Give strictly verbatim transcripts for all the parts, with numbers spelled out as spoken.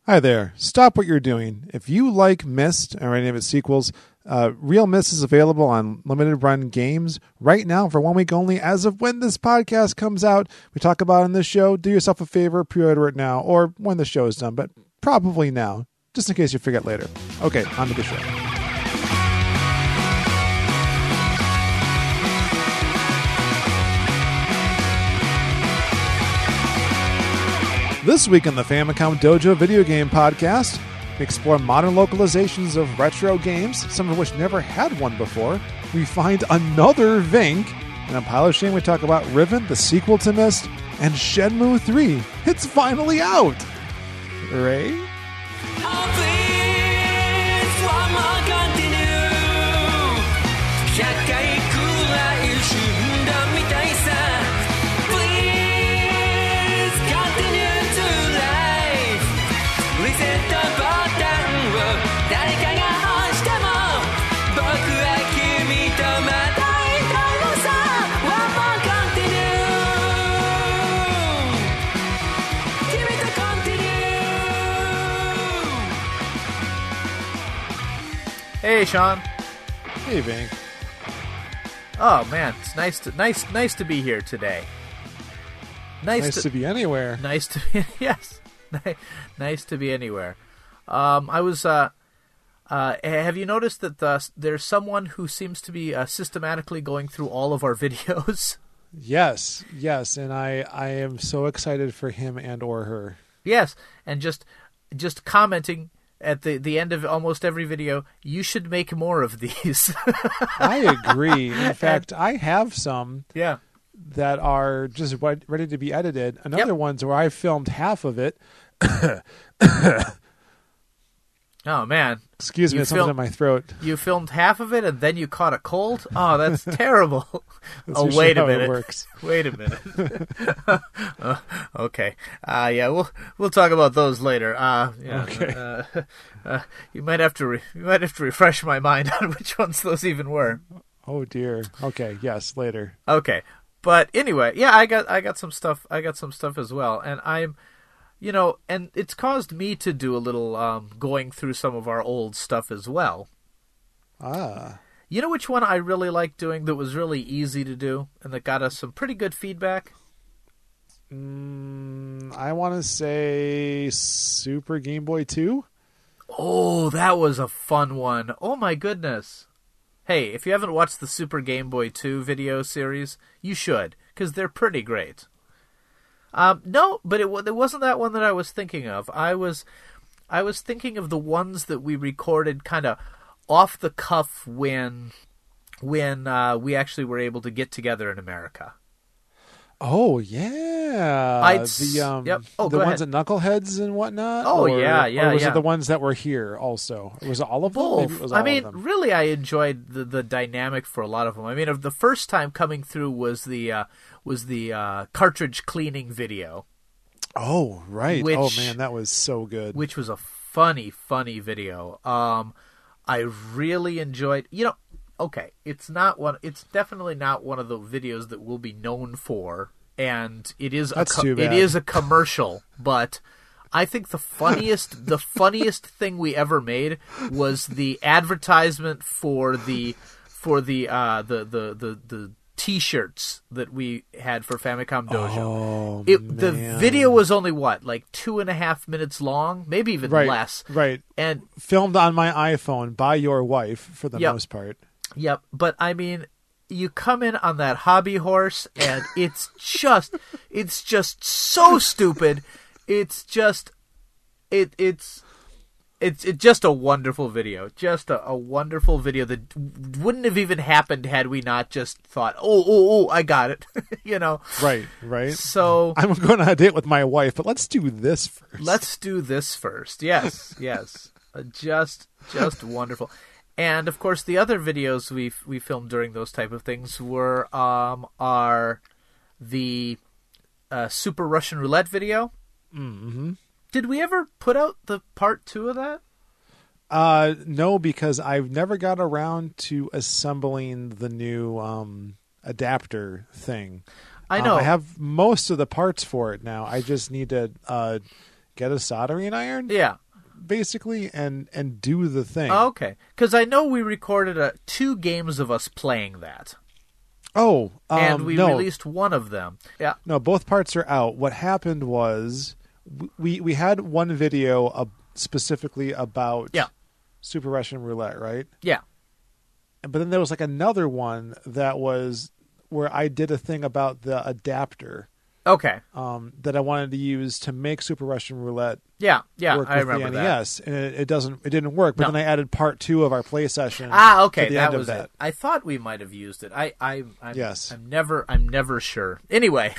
Hi there. Stop what you're doing. If you like Myst or any of its sequels, uh, Real Myst is available on limited run games right now for one week only. As of when this podcast comes out, we talk about it in this show. Do yourself a favor, pre-order it now, or when the show is done, but probably now, just in case you forget later. Okay, on to the show. This week on the Famicom Dojo Video Game Podcast, we explore modern localizations of retro games, some of which never had one before. We find another Vink. And on Pile of Shame, we talk about Riven, the sequel to Myst, and Shenmue three. It's finally out! Ray? Hey, Sean. Hey, Vink. Oh man, it's nice to nice nice to be here today. Nice, nice to, to be anywhere. Nice to be yes, nice to be anywhere. Um, I was. Uh, uh, have you noticed that the, there's someone who seems to be uh, systematically going through all of our videos? Yes, yes, and I I am so excited for him and or her. Yes, and just just commenting at the, the end of almost every video, you should make more of these. I agree. In fact, I have some yeah. that are just ready to be edited. Another Yep. one's where I filmed half of it. Oh, man. Excuse me, You something fil- in my throat. You filmed half of it and then you caught a cold? Oh, that's terrible. That's oh, usually wait a how it minute. works. Wait a minute. uh, okay. Uh, yeah, we'll we'll talk about those later. Uh, yeah, Okay. Uh, uh, you might have to re- you might have to refresh my mind on which ones those even were. Oh dear. Okay. Yes. Later. Okay. But anyway, yeah, I got I got some stuff. I got some stuff as well, and I'm. You know, and it's caused me to do a little um, going through some of our old stuff as well. Ah. You know which one I really liked doing that was really easy to do and that got us some pretty good feedback? Mm, I want to say Super Game Boy two. Oh, that was a fun one. Oh my goodness. Hey, if you haven't watched the Super Game Boy two video series, you should, because they're pretty great. Um, no, but it, it wasn't that one that I was thinking of. I was, I was thinking of the ones that we recorded kind of off the cuff when, when uh, we actually were able to get together in America. Oh yeah, I'd the um, yep. Oh, the go ones ahead. at Knuckleheads and whatnot. Oh, or, yeah, yeah, Or was yeah. it the ones that were here also? Was it all of them? Both. Maybe it was all I mean, of them. really, I enjoyed the, the dynamic for a lot of them. I mean, the first time coming through was the uh, was the uh, cartridge cleaning video. Oh right. Which, oh man, that was so good. Which was a funny, funny video. Um, I really enjoyed. You know, okay, it's not one. It's definitely not one of the videos that we'll be known for, and it is That's a co- too bad. it is a commercial. But I think the funniest the funniest thing we ever made was the advertisement for the for the uh, the the the the. T-shirts that we had for Famicom Dojo. Oh, it, the man. video was only what, like two and a half minutes long, maybe even right, less. Right. And filmed on my iPhone by your wife for the Yep. most part. yep, but I mean, you come in on that hobby horse, and it's just, it's just so stupid. It's just, it, it's. It's it's just a wonderful video. Just a, a wonderful video that wouldn't have even happened had we not just thought, oh, oh, oh, I got it. you know? Right, right. So I'm going on a date with my wife, but let's do this first. let's do this first. Yes, yes. Uh, just just wonderful. And, of course, the other videos we we filmed during those type of things were um our the uh, Super Russian Roulette video. Mm-hmm. Did we ever put out the part two of that? Uh, no, because I've never got around to assembling the new um, adapter thing. I know. Um, I have most of the parts for it now. I just need to uh, get a soldering iron, Yeah. basically, and and do the thing. Oh, okay. Because I know we recorded uh, two games of us playing that. Oh, um, and we no. released one of them. Yeah. No, both parts are out. What happened was we we had one video uh, specifically about Yeah. Super Russian Roulette, right? Yeah. But then there was like another one that was where I did a thing about the adapter Okay. um, that I wanted to use to make Super Russian Roulette Yeah. Yeah. work I with remember the N E S, and it, it doesn't, it didn't work. But No. then I added part two of our play session. Ah, okay. to the That end of was that. it. I thought we might have used it. I, I, I'm, Yes. I'm never, I'm never sure. Anyway,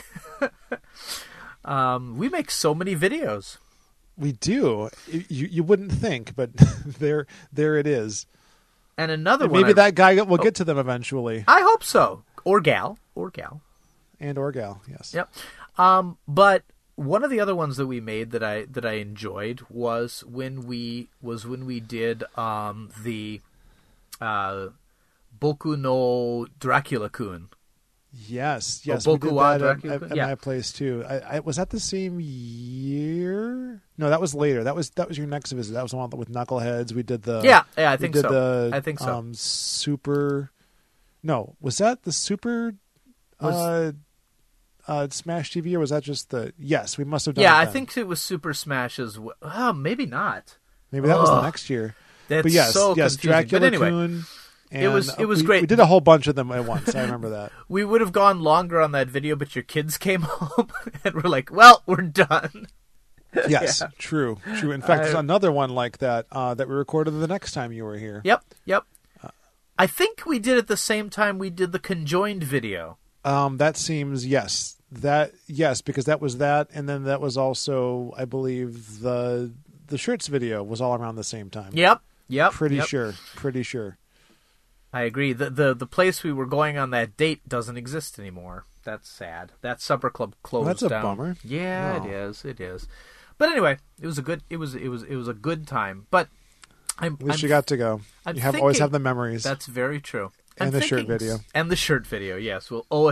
um, we make so many videos. We do. You you wouldn't think, but there there it is. And another And one. maybe I, that guy will get to them eventually, I hope so. Or gal. Or gal. and or gal. Yes. Yep. Um, but one of the other ones that we made that I that I enjoyed was when we was when we did um, the uh, Boku no Dracula-kun. Yes. Yes. Oh, we did Boku wa that at, Dracula? at, at Yeah. my place too. I, I was that the same year? No, that was later. That was that was your next visit. That was the one with Knuckleheads. We did the Yeah, yeah, I we think did so. The, I think so. Um, super. No, was that the super? Was- uh, uh, Smash T V, or was that just the? Yes, we must have done. Yeah, it I then. think it was Super Smash as well. Oh, maybe not. maybe that was the Ugh. next year. That's But yes, so yes, confusing. Dracula But anyway, Coon. And it was- it was we, great. We did a whole bunch of them at once. I remember that. we would have gone longer on that video, but your kids came home and we're like, "Well, we're done." Yes, Yeah. true, true. In fact, I- there's another one like that uh, that we recorded the next time you were here. Yep, yep. I think we did it the same time we did the conjoined video. Um, that seems yes, that yes, because that was that, and then that was also, I believe, the the shirts video was all around the same time. Yep, yep. pretty yep. sure, pretty sure. I agree. The, the the place we were going on that date doesn't exist anymore. That's sad. That supper club closed Well, that's a down. bummer. Yeah, Oh. it is. It is. But anyway, it was a good. It was. It was. It was a good time. But I'm. At least I'm, you got to go. I'm you have always thinking- have the memories. That's very true. And I'm the shirt thinking- video. And the shirt video. Yes. We'll always.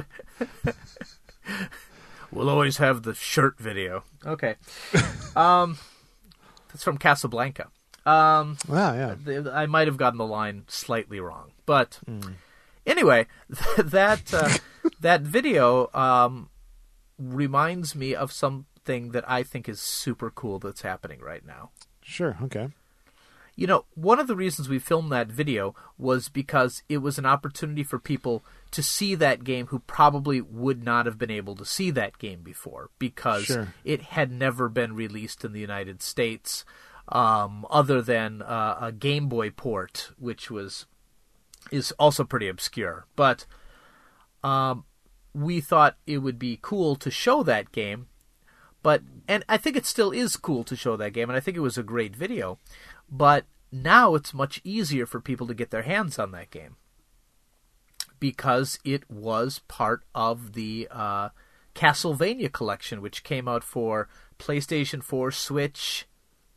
we'll always have the shirt video. Okay. Um, that's from Casablanca. Um. Ah, yeah. th- I might have gotten the line slightly wrong, but anyway, that uh, that video um, reminds me of something that I think is super cool that's happening right now. Sure. Okay. You know, one of the reasons we filmed that video was because it was an opportunity for people to see that game who probably would not have been able to see that game before because Sure. it had never been released in the United States. Um, other than uh, a Game Boy port, which was is also pretty obscure. But um, we thought it would be cool to show that game. But and I think it still is cool to show that game, and I think it was a great video. But now it's much easier for people to get their hands on that game because it was part of the uh, Castlevania collection, which came out for PlayStation four, Switch,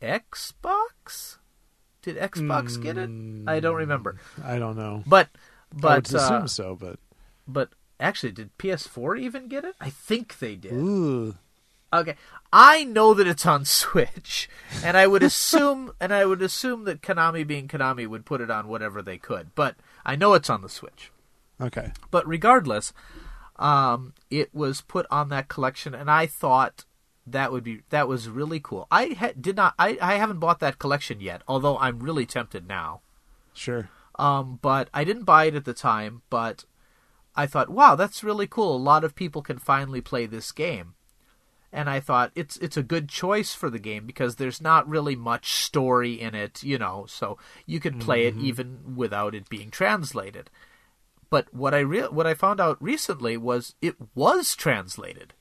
Xbox? Did Xbox get it? I don't remember. I don't know. But I would but assume uh, so, but but actually, did P S four even get it? I think they did. ooh, Okay, I know that it's on Switch, and I would assume and I would assume that Konami, being Konami, would put it on whatever they could. But I know it's on the Switch. okay. But regardless, um, it was put on that collection, and I thought that would be that was really cool. I ha- did not. I, I haven't bought that collection yet, although I'm really tempted now. Sure. Um, but I didn't buy it at the time. But I thought, wow, that's really cool. A lot of people can finally play this game, and I thought it's it's a good choice for the game because there's not really much story in it, you know. So you can play Mm-hmm. it even without it being translated. But what I re- what I found out recently was it was translated.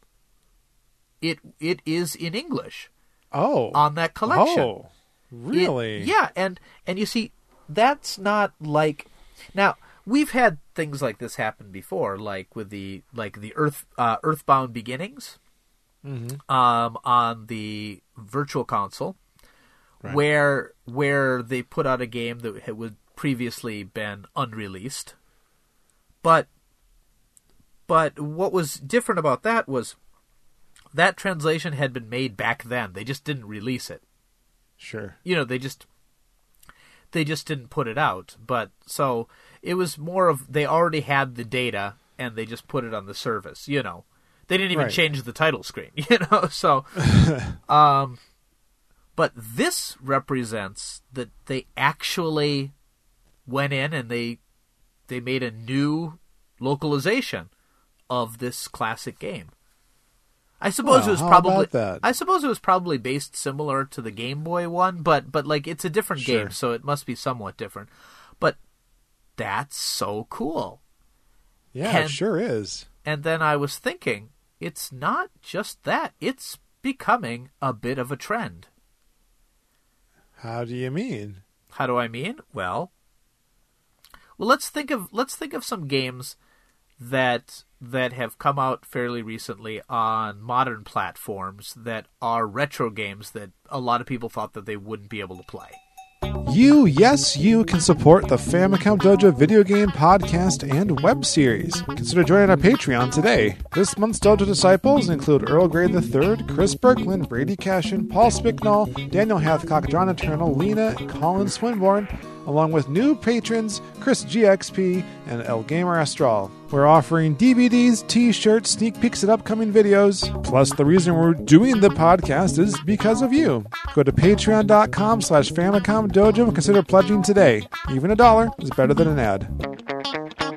It it is in English Oh. on that collection. Oh. Really? It- yeah, and and you see, that's not like now we've had things like this happen before, like with the like the Earth uh, Earthbound Beginnings, Mm-hmm. um, on the Virtual Console, Right. where where they put out a game that had would previously been unreleased, but but what was different about that was that translation had been made back then. They just didn't release it. Sure. You know, they just they just didn't put it out. But so it was more of they already had the data and they just put it on the service, you know. They didn't even Right. change the title screen, you know. So um but this represents that they actually went in and they they made a new localization of this classic game. I suppose Well, it was how probably about that? I suppose it was probably based similar to the Game Boy one, but but like it's a different Sure. game, so it must be somewhat different. But that's so cool. Yeah, it And- sure is. And then I was thinking, it's not just that, it's becoming a bit of a trend. How do you mean? How do I mean? Well, well let's think of let's think of some games that that have come out fairly recently on modern platforms that are retro games that a lot of people thought that they wouldn't be able to play. You, yes, you can support the Famicom Dojo video game podcast and web series. Consider joining our Patreon today. This month's Dojo disciples include Earl Grey the third, Chris Berkland, Brady Cashin, Paul Spicknall, Daniel Hathcock, John Eternal, Lena, Colin Swinburne, along with new patrons Chris G X P and El Gamer Astral. We're offering D V Ds, t-shirts, sneak peeks at upcoming videos. Plus, the reason we're doing the podcast is because of you. Go to patreon.com slash Famicom Dojo and consider pledging today. Even a dollar is better than an ad.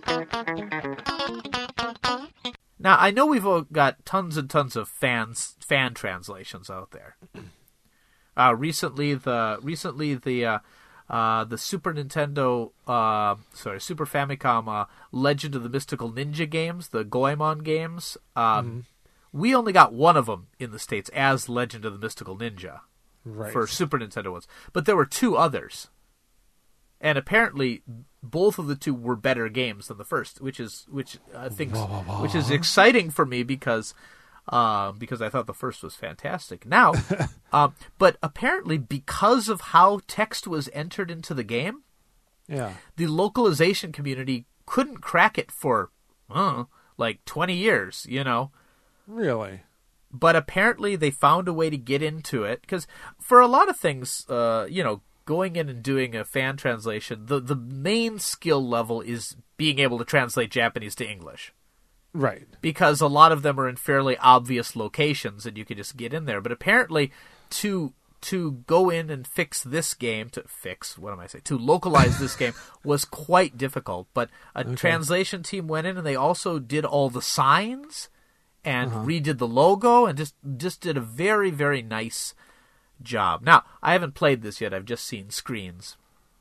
Now, I know we've all got tons and tons of fans fan translations out there. Uh, recently, the recently the uh, uh, the Super Nintendo, uh, sorry, Super Famicom uh, Legend of the Mystical Ninja games, the Goemon games. Um, We only got one of them in the States as Legend of the Mystical Ninja Right. for Super Nintendo ones, but there were two others, and apparently both of the two were better games than the first, which is which I think which is exciting for me because. Um, because I thought the first was fantastic. Now, um, but apparently because of how text was entered into the game, Yeah. the localization community couldn't crack it for uh, like twenty years, you know. Really? But apparently they found a way to get into it because for a lot of things, uh, you know, going in and doing a fan translation, the the main skill level is being able to translate Japanese to English. Right. Because a lot of them are in fairly obvious locations and you can just get in there. But apparently to to go in and fix this game, to fix, what am I saying, to localize this game was quite difficult. But a Okay. translation team went in and they also did all the signs and redid the logo and just, just did a very, very nice job. Now, I haven't played this yet. I've just seen screens.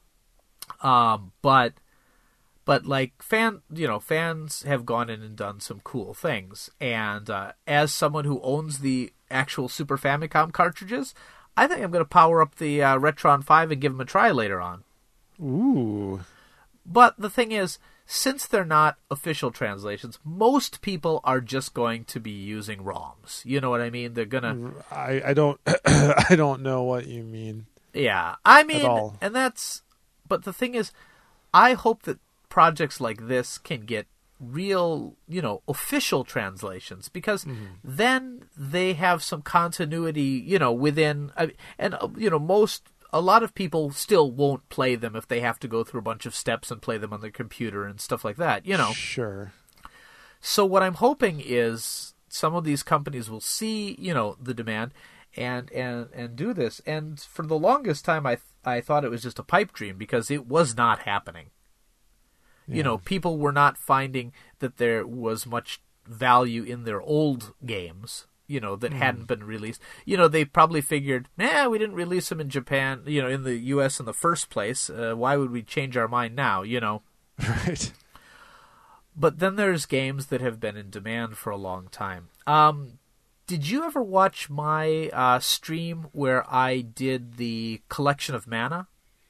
Um, but... But like fan, you know, fans have gone in and done some cool things. And uh, as someone who owns the actual Super Famicom cartridges, I think I'm going to power up the uh, Retron five and give them a try later on. Ooh. But the thing is, since they're not official translations, most people are just going to be using ROMs. You know what I mean? They're gonna. I, I don't I don't know what you mean. Yeah, I mean, all. and that's. But the thing is, I hope that projects like this can get real, you know, official translations because then they have some continuity, you know, within, I- and, uh, you know, most, a lot of people still won't play them if they have to go through a bunch of steps and play them on their computer and stuff like that, you know. Sure. So what I'm hoping is some of these companies will see, you know, the demand and, and, and do this. And for the longest time, I, th- I thought it was just a pipe dream because it was not happening. You know, people were not finding that there was much value in their old games, you know, that hadn't been released. You know, they probably figured, nah, we didn't release them in Japan, you know, in the U S in the first place. Uh, why would we change our mind now, you know? Right. But then there's games that have been in demand for a long time. Um, did you ever watch my uh, stream where I did the Collection of Mana?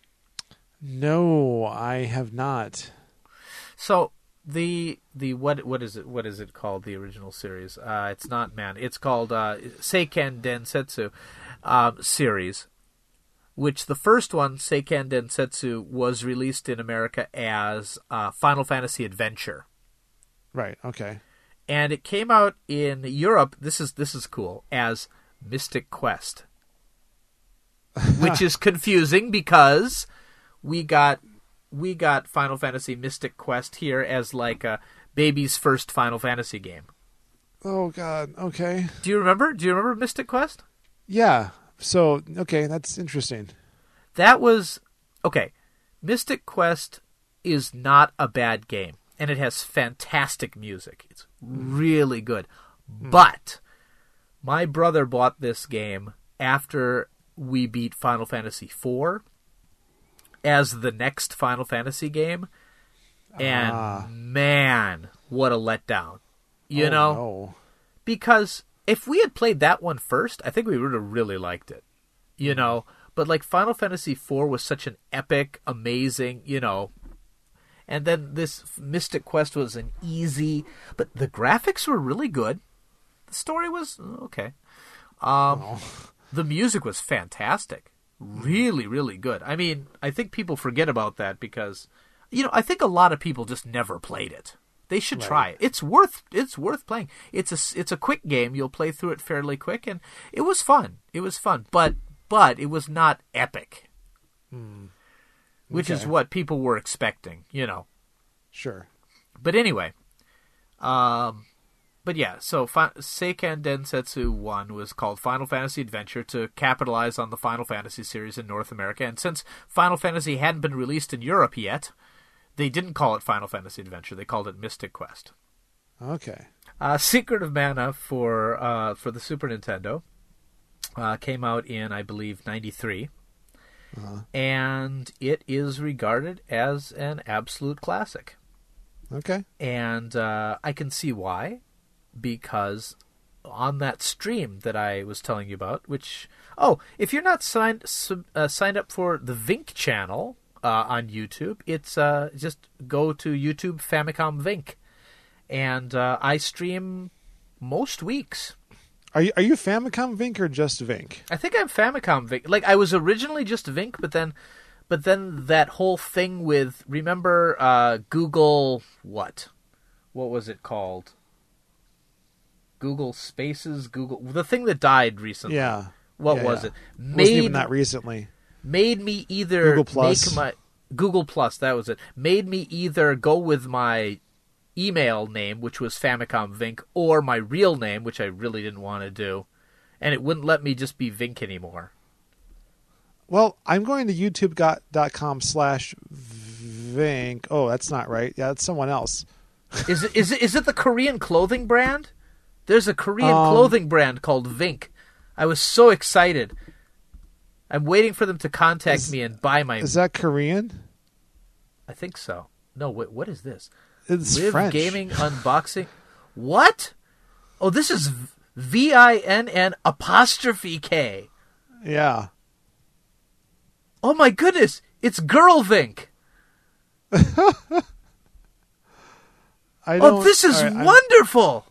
No, I have not. So the the what what is it what is it called, the original series? Uh, it's not Man. It's called uh, Seiken Densetsu um, series, which the first one, Seiken Densetsu, was released in America as uh, Final Fantasy Adventure, Right, okay. and it came out in Europe. This is this is cool as Mystic Quest, which is confusing because we got we got Final Fantasy Mystic Quest here as like a baby's first Final Fantasy game. Oh God. Okay. Do you remember? Do you remember Mystic Quest? Yeah. So okay, that's interesting. That was okay. Mystic Quest is not a bad game, and it has fantastic music. It's really good. Mm. But my brother bought this game after we beat Final Fantasy four as the next Final Fantasy game, and ah. man, what a letdown. You oh, know? No. Because if we had played that one first, I think we would have really liked it. You know? But like Final Fantasy four was such an epic, amazing, you know. And then this Mystic Quest was an easy, but the graphics were really good. The story was okay. Um, oh. The music was fantastic. Really, really good. I mean, I think people forget about that because, you know, I think a lot of people just never played it. They should right. try it. It's worth it's worth playing. It's a it's a quick game. You'll play through it fairly quick, and it was fun. It was fun, but but it was not epic, hmm. which okay. is what people were expecting. You know. Sure. But anyway, um, but yeah. So Fi- Seiken Densetsu one was called Final Fantasy Adventure to capitalize on the Final Fantasy series in North America, and since Final Fantasy hadn't been released in Europe yet, they didn't call it Final Fantasy Adventure. They called it Mystic Quest. Okay. Uh, Secret of Mana for uh, for the Super Nintendo uh, came out in, I believe, ninety-three. Uh-huh. And it is regarded as an absolute classic. Okay. And uh, I can see why. Because on that stream that I was telling you about, which... Oh, if you're not signed, sub, uh, signed up for the Vink channel... Uh, on YouTube, it's uh, just go to YouTube Famicom Vink, and uh, I stream most weeks. Are you are you Famicom Vink or just Vink? I think I'm Famicom Vink. Like I was originally just Vink, but then, but then that whole thing with remember uh, Google what, what was it called? Google Spaces, Google the thing that died recently. Yeah. What yeah, was yeah. it? Made, wasn't even that recently. Made me either Google Plus. make my Google Plus, that was it. Made me either go with my email name, which was Famicom Vink, or my real name, which I really didn't want to do, and it wouldn't let me just be Vink anymore. Well, I'm going to youtube dot com slash Vink. Oh, that's not right. Yeah, that's someone else. Is it is it is it the Korean clothing brand? There's a Korean um, clothing brand called Vink. I was so excited. I'm waiting for them to contact is, me and buy my... Is that Korean? I think so. No, wait, what is this? It's Live French. Gaming Unboxing. What? Oh, this is V I N N apostrophe K. Yeah. Oh my goodness, it's Girl Vink. I don't, oh, this is right, wonderful.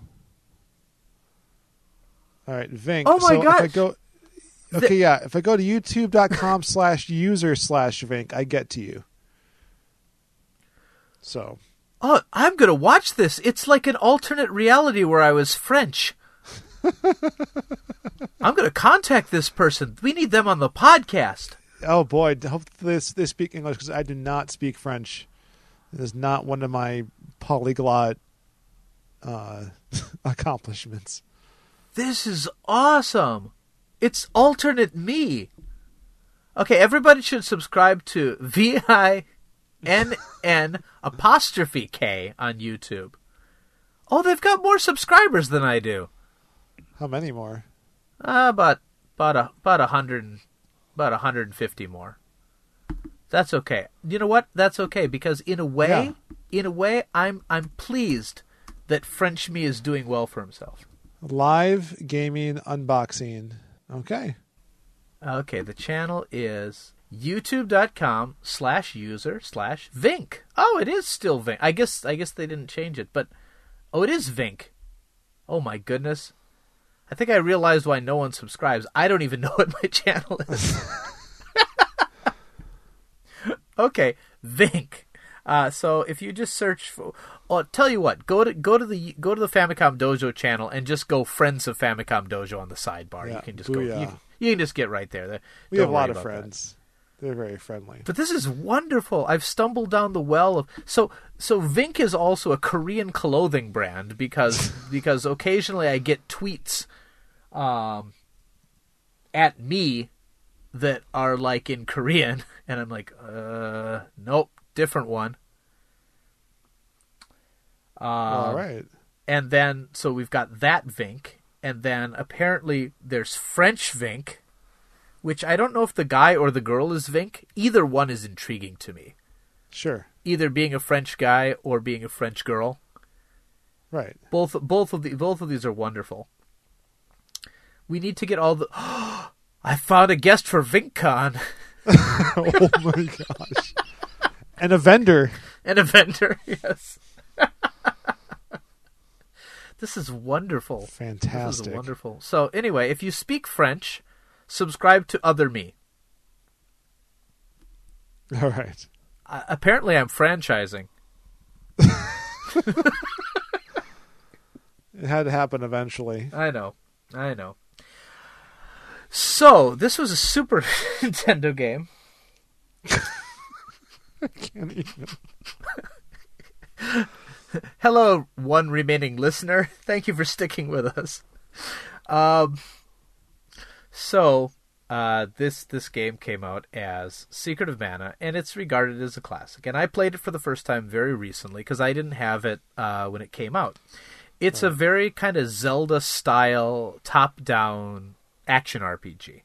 All right, Vink. Oh my so gosh. If I go, okay, the, yeah. If I go to youtube dot com slash user slash Vink, I get to you. So. Oh, I'm going to watch this. It's like an alternate reality where I was French. I'm going to contact this person. We need them on the podcast. Oh, boy. Hopefully they, they speak English because I do not speak French. It is not one of my polyglot uh, accomplishments. This is awesome. It's alternate me. Okay, everybody should subscribe to V I N N apostrophe K on YouTube. Oh, they've got more subscribers than I do. How many more? Uh, about about a about a hundred, about a hundred and fifty more. That's okay. You know what? That's okay because in a way, yeah. in a way, I'm I'm pleased that French me is doing well for himself. Live gaming unboxing. Okay. Okay. The channel is youtube dot com slash user slash Vink. Oh, it is still Vink. I guess I guess they didn't change it, but oh, it is Vink. Oh my goodness. I think I realized why no one subscribes. I don't even know what my channel is. Okay, Vink. Uh, so if you just search for, oh, tell you what, go to go to the go to the Famicom Dojo channel and just go Friends of Famicom Dojo on the sidebar. Yeah, you can just booyah. go. You, you can just get right there. We Don't have a lot worry of about friends. That. They're very friendly. But this is wonderful. I've stumbled down the well of so so. Vink is also a Korean clothing brand because because occasionally I get tweets, um, at me that are like in Korean, and I'm like, uh, nope, different one. Um, All right. And then, so we've got that Vink, and then apparently there's French Vink, which I don't know if the guy or the girl is Vink. Either one is intriguing to me. Sure. Either being a French guy or being a French girl. Right. Both both of the both of these are wonderful. We need to get all the. I found a guest for VinkCon. Oh my gosh. And a vendor. And a vendor, yes. This is wonderful. Fantastic. This is wonderful. So anyway, if you speak French, subscribe to Other Me. All right. Uh, apparently I'm franchising. It had to happen eventually. I know. I know. So, this was a Super Nintendo game. I can't even. Hello, one remaining listener. Thank you for sticking with us. Um, so, uh, this this game came out as Secret of Mana, and it's regarded as a classic. And I played it for the first time very recently, because I didn't have it uh, when it came out. It's a very kind of Zelda-style, top-down action R P G.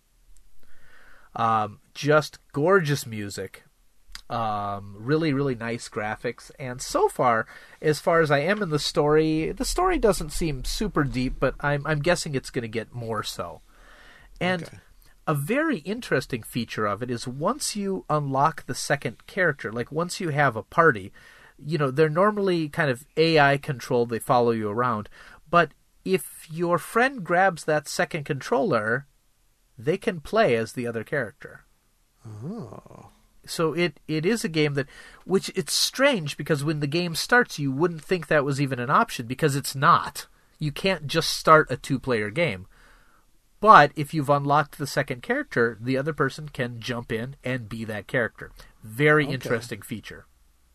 Um, just gorgeous music. Um, really, really nice graphics. And so far, as far as I am in the story, the story doesn't seem super deep, but I'm, I'm guessing it's going to get more so. And Okay. a very interesting feature of it is once you unlock the second character, like once you have a party, you know, they're normally kind of A I controlled, they follow you around. But if your friend grabs that second controller, they can play as the other character. Oh. So it, it is a game that, which it's strange because when the game starts, you wouldn't think that was even an option because it's not. You can't just start a two-player game. But if you've unlocked the second character, the other person can jump in and be that character. Very Okay. interesting feature.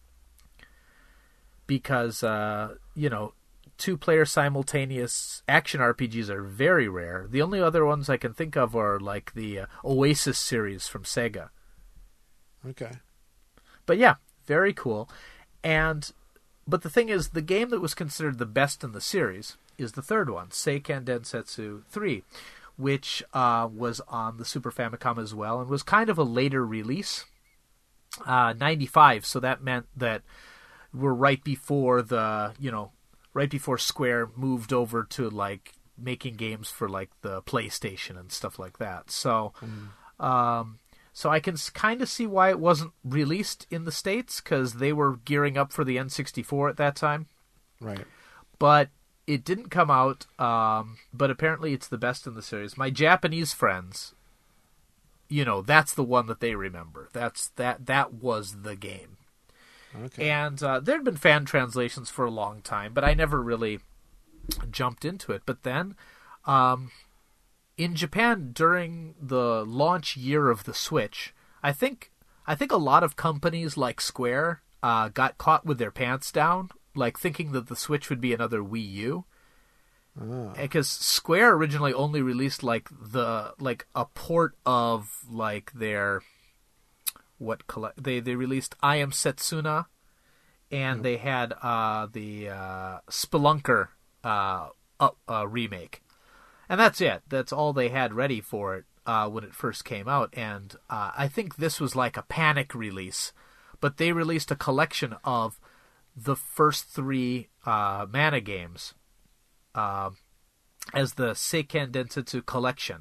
Because, uh, you know, two-player simultaneous action R P Gs are very rare. The only other ones I can think of are like the uh, Oasis series from Sega. Okay. But yeah, very cool. And but the thing is, the game that was considered the best in the series is the third one, Seiken Densetsu three, which uh, was on the Super Famicom as well, and was kind of a later release, uh, ninety-five. So that meant that we're right before the, you know, right before Square moved over to like making games for like the PlayStation and stuff like that. So. Mm. Um, So I can kind of see why it wasn't released in the States, because they were gearing up for the N sixty-four at that time. Right. But it didn't come out, um, but apparently it's the best in the series. My Japanese friends, you know, that's the one that they remember. That's that that was the game. Okay. And uh, there had been fan translations for a long time, but I never really jumped into it. But then... Um, in Japan, during the launch year of the Switch, I think I think a lot of companies like Square uh, got caught with their pants down, like thinking that the Switch would be another Wii U. Oh. Because Square originally only released like the like a port of like their what collect they they released I Am Setsuna, and mm. they had uh, the uh, Spelunker uh, uh, uh, remake. And that's it. That's all they had ready for it uh, when it first came out. And uh, I think this was like a panic release. But they released a collection of the first three uh, Mana games uh, as the Seiken Densetsu collection.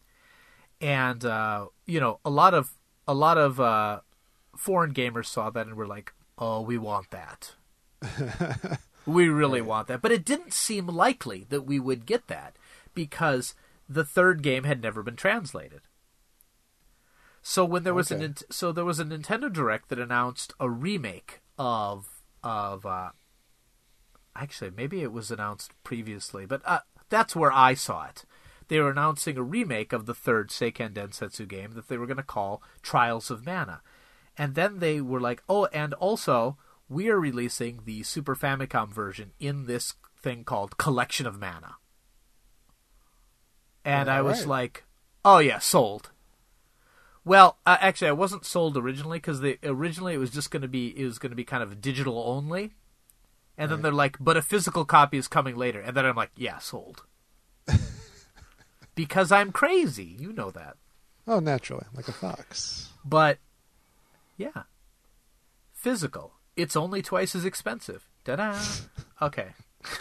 And, uh, you know, a lot of a lot of uh, foreign gamers saw that and were like, oh, we want that. We really right. want that. But it didn't seem likely that we would get that, because the third game had never been translated. So when there was Okay. an so there was a Nintendo Direct that announced a remake of of uh, actually maybe it was announced previously, but uh, that's where I saw it. They were announcing a remake of the third Seiken Densetsu game that they were going to call Trials of Mana. And then they were like, oh, and also, we are releasing the Super Famicom version in this thing called Collection of Mana. And All I was right. like, oh yeah, sold. Well, uh, actually, I wasn't sold originally, because originally it was just going to be, it was going to be kind of digital only. And then Right. they're like, but a physical copy is coming later. And then I'm like, yeah, sold. Because I'm crazy. You know that. Oh, naturally, like a fox. But, yeah. Physical. It's only twice as expensive. Ta-da! Okay.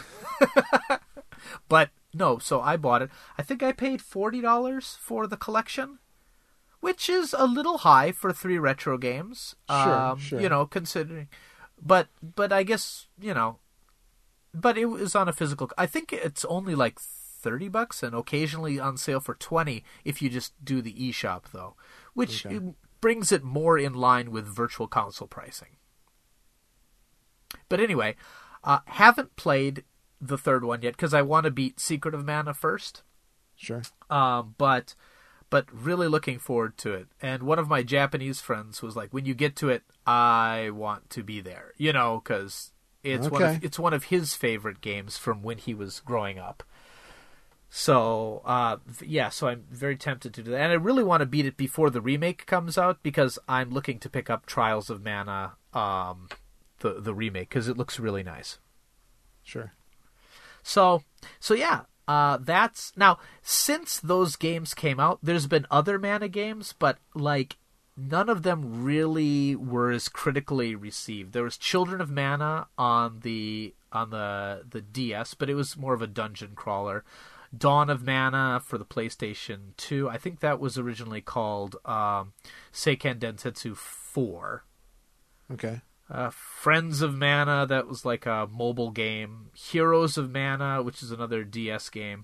But, no, so I bought it. I think I paid forty dollars for the collection, which is a little high for three retro games. Sure, um, sure. You know, considering... But, but I guess, you know... But it was on a physical... I think it's only like thirty bucks and occasionally on sale for twenty if you just do the eShop, though, which Okay. brings it more in line with virtual console pricing. But anyway, uh, haven't played the third one yet because I want to beat Secret of Mana first. Sure. Um, but but really looking forward to it. And one of my Japanese friends was like, when you get to it, I want to be there, you know, because it's one Okay. of it's one of his favorite games from when he was growing up. So, uh, yeah, so I'm very tempted to do that. And I really want to beat it before the remake comes out because I'm looking to pick up Trials of Mana, um, the, the remake, because it looks really nice. Sure. So, so yeah, uh, that's... Now, since those games came out, there's been other Mana games, but, like, none of them really were as critically received. There was Children of Mana on the on the, the D S, but it was more of a dungeon crawler. Dawn of Mana for the PlayStation two. I think that was originally called um, Seiken Densetsu four. Okay. Uh, Friends of Mana, that was like a mobile game. Heroes of Mana, which is another D S game.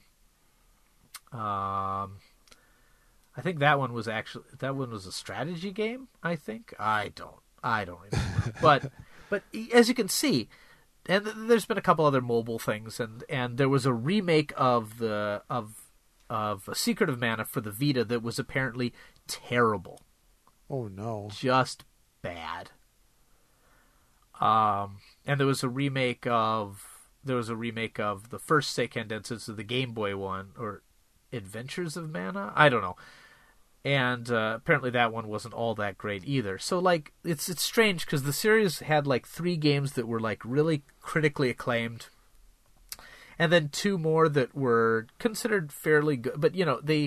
Um, I think that one was actually that one was a strategy game. I think I don't I don't remember, but but as you can see. And there's been a couple other mobile things, and, and there was a remake of the of of Secret of Mana for the Vita that was apparently terrible, Oh no. just bad. Um, and there was a remake of there was a remake of the first Seiken Densetsu, the Game Boy one, or Adventures of Mana. I don't know. And uh, apparently that one wasn't all that great either. So, like, it's it's strange because the series had, like, three games that were, like, really critically acclaimed. And then two more that were considered fairly good. But, you know, they...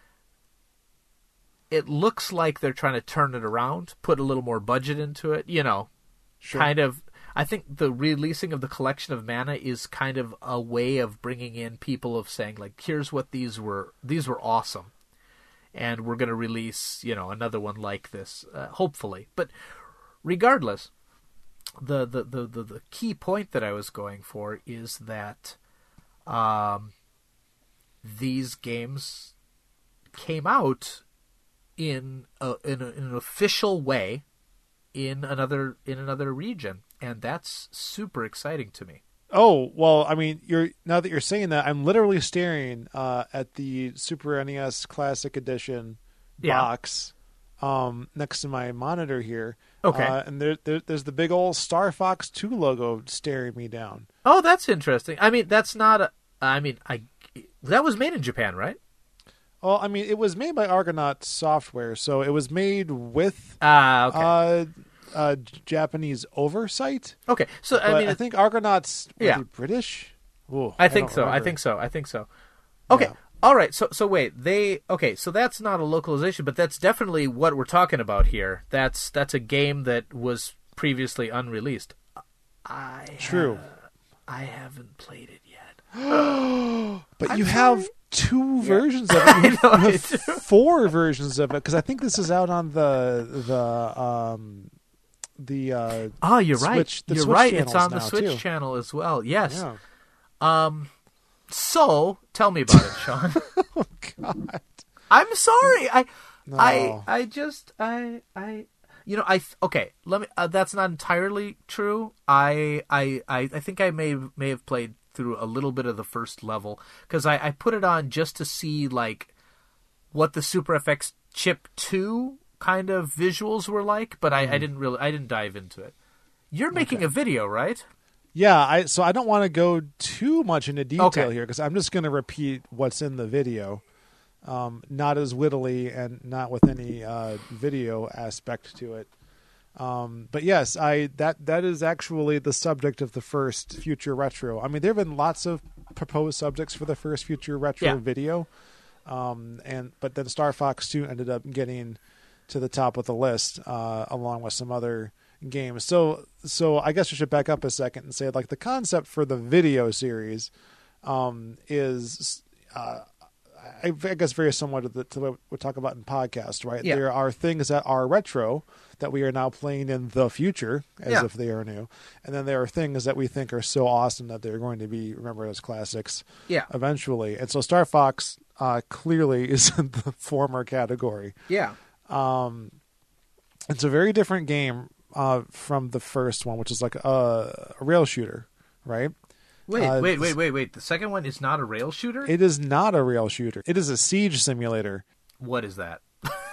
It looks like they're trying to turn it around, put a little more budget into it, you know. Sure. Kind of... I think the releasing of the Collection of Mana is kind of a way of bringing in people of saying, like, here's what these were... These were awesome. And we're going to release, you know, another one like this, uh, hopefully. But regardless, the, the, the, the, the key point that I was going for is that um, these games came out in, a, in, a, in an official way in another in another region, and that's super exciting to me. Oh, well, I mean, you're now that you're saying that, I'm literally staring uh, at the Super N E S Classic Edition Yeah. box um, next to my monitor here. Okay. Uh, and there, there, there's the big old Star Fox two logo staring me down. Oh, that's interesting. I mean, that's not a... I mean, I that was made in Japan, right? Well, I mean, it was made by Argonaut Software, so it was made with Ah, okay. uh, uh, Japanese oversight. okay, so, But I mean... I think Argonaut's were Yeah. they British. Ooh, I think don't so. I remember. think so. I think so. Okay. Yeah. All right. So so wait. They okay. So that's not a localization, but that's definitely what we're talking about here. That's that's a game that was previously unreleased. I True. ha- I haven't played it yet. But I'm you sorry. have two versions of it. You know, have I do. four versions of it because I think this is out on the the um the uh Oh, you're right. Switch- the you're Switch right. It's channels on the now, Switch too. channel as well. Yes. yeah. Um. So tell me about it, Sean. Oh God. I'm sorry. I No. I I just I I you know I okay let me uh, that's not entirely true. I I I, I think I may may have played through a little bit of the first level because I, I put it on just to see like what the Super F X Chip two kind of visuals were like, but I, mm. I didn't really I didn't dive into it. You're making okay. a video, right? Yeah, I so I don't want to go too much into detail okay. here because I'm just going to repeat what's in the video. Um, not as wittily and not with any uh, video aspect to it. Um, but yes, I that that is actually the subject of the first Future Retro. I mean, there have been lots of proposed subjects for the first Future Retro yeah. video, um, and but then Star Fox two ended up getting to the top of the list uh, along with some other games. So so I guess I should back up a second and say like the concept for the video series um, is. Uh, I guess very similar to, the, to what we talk about in podcasts, right? Yeah. There are things that are retro that we are now playing in the future as yeah. if they are new. And then there are things that we think are so awesome that they're going to be remembered as classics yeah. eventually. And so Star Fox uh, clearly is in the former category. Yeah. Um, it's a very different game uh, from the first one, which is like a, a rail shooter, right? Wait, uh, wait, wait, wait, wait. The second one is not a rail shooter? It is not a rail shooter. It is a siege simulator. What is that?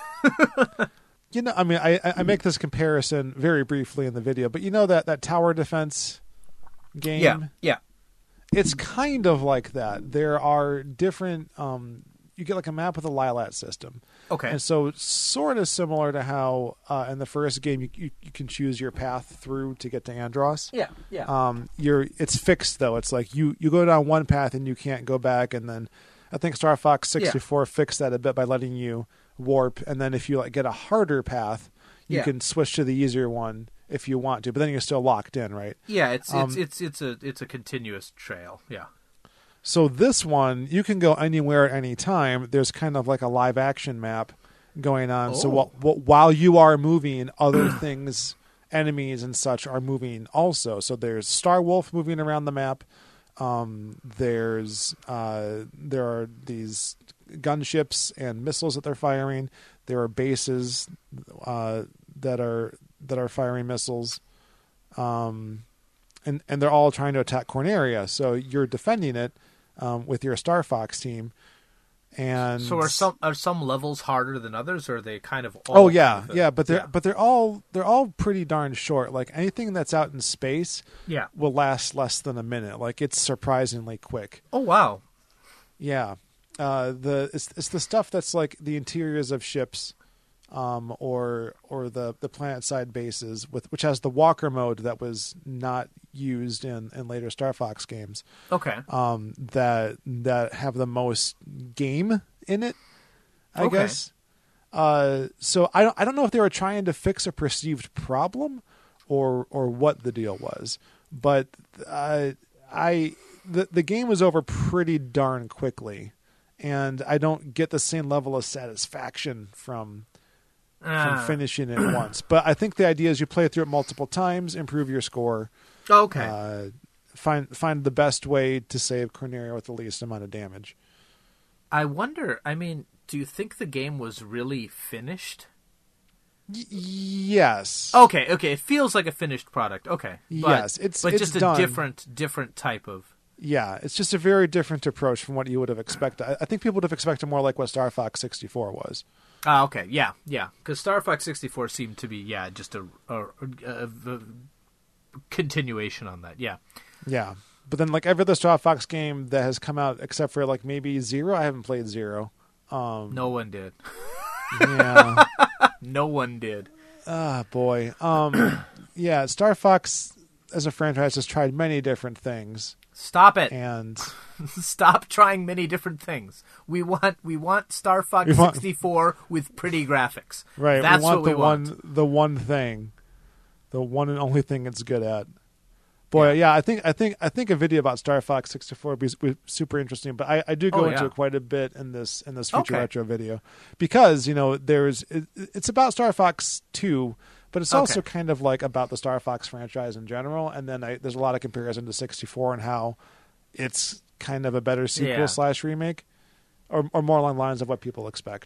You know, I mean, I, I make this comparison very briefly in the video, but you know that, that tower defense game? Yeah, yeah. It's kind of like that. There are different... Um, you get like a map with a Lilat system. Okay. And so sort of similar to how uh, in the first game you, you you can choose your path through to get to Andros. Yeah, yeah. Um, you're it's fixed though. It's like you, you go down one path and you can't go back. And then I think Star Fox sixty-four yeah. fixed that a bit by letting you warp. And then if you like get a harder path, you yeah. can switch to the easier one if you want to. But then you're still locked in, right? Yeah, it's um, it's it's it's a it's a continuous trail. Yeah. So this one, you can go anywhere at any time. There's kind of like a live action map going on. Oh. So while, while you are moving, other things, enemies and such are moving also. So there's Star Wolf moving around the map. Um, there's uh, there are these gunships and missiles that they're firing. There are bases uh, that are that are firing missiles. Um, and and they're all trying to attack Corneria. So you're defending it. Um, with your Star Fox team, and so are some are some levels harder than others, or are they kind of? All oh yeah, kind of, yeah, but they're yeah. but they're all they're all pretty darn short. Like anything that's out in space, yeah. will last less than a minute. Like it's surprisingly quick. Oh wow, yeah. Uh, the it's it's the stuff that's like the interiors of ships, um, or or the the planet side bases with which has the walker mode that was not used in, in later Star Fox games. Okay. Um, that that have the most game in it, I okay. guess. Uh, so I don't I don't know if they were trying to fix a perceived problem, or or what the deal was, but uh, I the the game was over pretty darn quickly, and I don't get the same level of satisfaction from. Uh. From finishing it once, but I think the idea is you play through it multiple times, improve your score. Okay. Uh, find find the best way to save Corneria with the least amount of damage. I wonder. I mean, do you think the game was really finished? Y- yes. Okay. Okay. It feels like a finished product. Okay. But, yes. It's but it's just a done. different different type of. Yeah, it's just a very different approach from what you would have expected. I, I think people would have expected more like what Star Fox sixty-four was. Ah, okay, yeah, yeah. Because Star Fox sixty-four seemed to be, yeah, just a, a, a, a continuation on that, yeah. Yeah, but then like every other Star Fox game that has come out, except for like maybe Zero, I haven't played Zero. Um, no one did. Yeah. No one did. Ah, boy. Um, yeah, Star Fox as a franchise has tried many different things. Stop it. And stop trying many different things. We want we want Star Fox want, sixty-four with pretty graphics. Right. That's we want what the we want. one the one thing. The one and only thing it's good at. Boy, yeah, yeah I think I think I think a video about Star Fox sixty-four would be, would be super interesting, but I, I do go oh, into yeah. it quite a bit in this in this Future okay. Retro video. Because, you know, there's it, it's about Star Fox two, but it's okay. also kind of like about the Star Fox franchise in general, and then I, there's a lot of comparison to sixty-four and how it's kind of a better sequel yeah. slash remake, or or more along the lines of what people expect.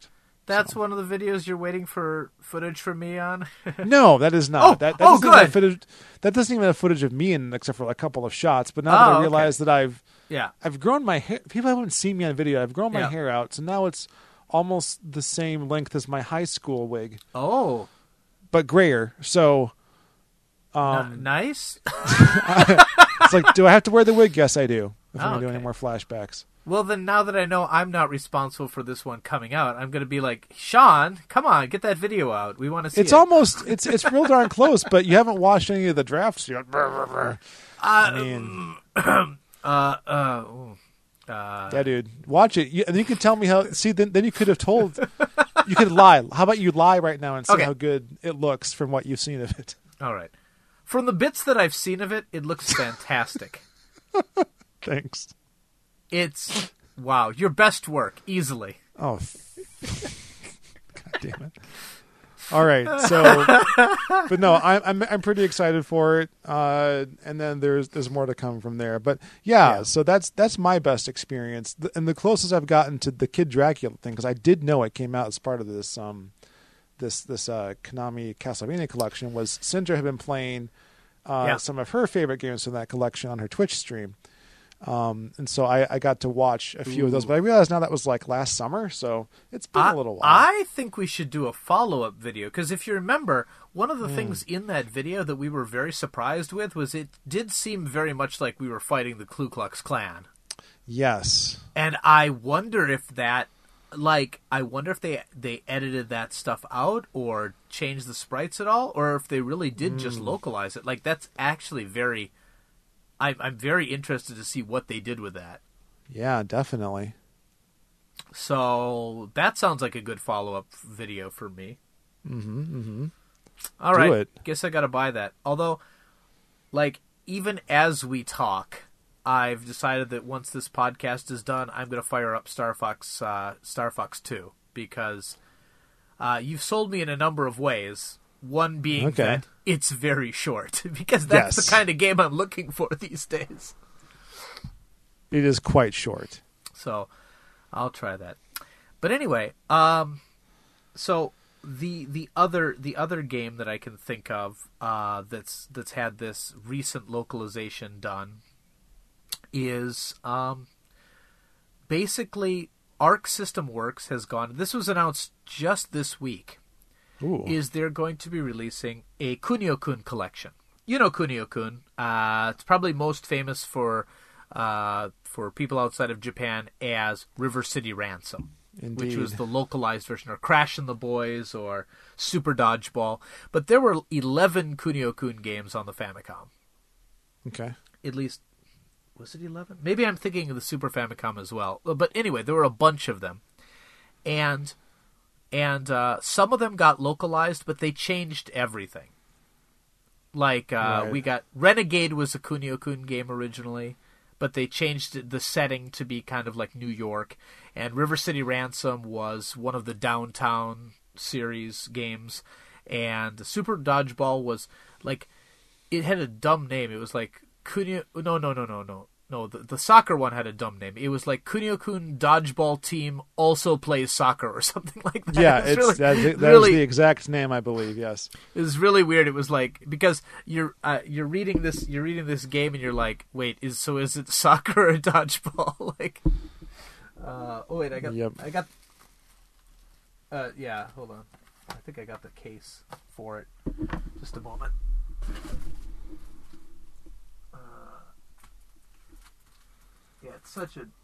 That's So. one of the videos you're waiting for footage from me on? No, that is not. Oh, that, that oh, doesn't even have good. footage, that doesn't even have footage of me in, except for a couple of shots. But now that Oh, I realize okay. that I've Yeah. I've grown my hair. People haven't seen me on video. I've grown my Yeah. hair out, so now it's almost the same length as my high school wig, Oh, but grayer. So n- nice. it's like, do I have to wear the wig? Yes, I do. If Oh, I'm going to do okay. any more flashbacks. Well, then now that I know I'm not responsible for this one coming out, I'm going to be like, Sean, come on, get that video out. We want to see It's it. almost it's it's real darn close, but you haven't watched any of the drafts yet. Uh, I mean, uh, uh, ooh. uh, yeah, dude, watch it, you, and you can tell me how. See, then then you could have told. You could lie. How about you lie right now and see Okay. how good it looks from what you've seen of it? all right. From the bits that I've seen of it, it looks fantastic. Thanks. It's, wow, your best work, easily. Oh, god damn it! All right, so, but no, I'm I'm I'm pretty excited for it, uh, and then there's there's more to come from there. But yeah, Yeah. so that's that's my best experience, The- and the closest I've gotten to the Kid Dracula thing, because I did know it came out as part of this um this this uh, Konami Castlevania collection, was Sindra had been playing uh, Yeah. some of her favorite games from that collection on her Twitch stream. Um, and so I, I got to watch a few of those, Ooh. but I realized now that was like last summer, so it's been I, a little while. I think we should do a follow-up video, because if you remember, one of the Hmm. things in that video that we were very surprised with was it did seem very much like we were fighting the Ku Klux Klan. Yes. And I wonder if that, like, I wonder if they they edited that stuff out or changed the sprites at all, or if they really did just Hmm. localize it. Like, that's actually very... I, I'm very interested to see what they did with that. Yeah, definitely. So that sounds like a good follow-up video for me. Mm-hmm. Mm-hmm. All Do right, it. guess I gotta buy that. Although, like, even as we talk, I've decided that once this podcast is done, I'm gonna fire up Star Fox, uh, Star Fox Two, because uh, you've sold me in a number of ways. One being Okay. that it's very short, because that's Yes. the kind of game I'm looking for these days. It is quite short. So I'll try that. But anyway, um, so the the other the other game that I can think of uh, that's that's had this recent localization done is um, basically Arc System Works has gone. This was announced just this week. Ooh. Is they're going to be releasing a Kunio-kun collection. You know Kunio-kun. Uh, it's probably most famous for uh, for people outside of Japan as River City Ransom, Indeed. which was the localized version, or Crash and the Boys, or Super Dodgeball. But there were eleven Kunio-kun games on the Famicom. Okay. At least, was it eleven? Maybe I'm thinking of the Super Famicom as well. But anyway, there were a bunch of them. And... And uh, some of them got localized, but they changed everything. Like, uh, Right. we got... Renegade was a Kunio-kun game originally, but they changed the setting to be kind of like New York. And River City Ransom was one of the Downtown series games. And Super Dodgeball was, like... It had a dumb name. It was like Kunio... No, no, no, no, no. No, the, the soccer one had a dumb name. It was like Kunio-kun Dodgeball Team also plays soccer or something like that. Yeah, It was it's really, that, that really, is the exact name, I believe. Yes. it was really weird. It was like, because you're uh, you're reading this you're reading this game and you're like, wait, is so is it soccer or dodgeball? like, uh, oh wait, I got Yep. I got. Uh, yeah, hold on. I think I got the case for it. Just a moment. Yeah, it's such a.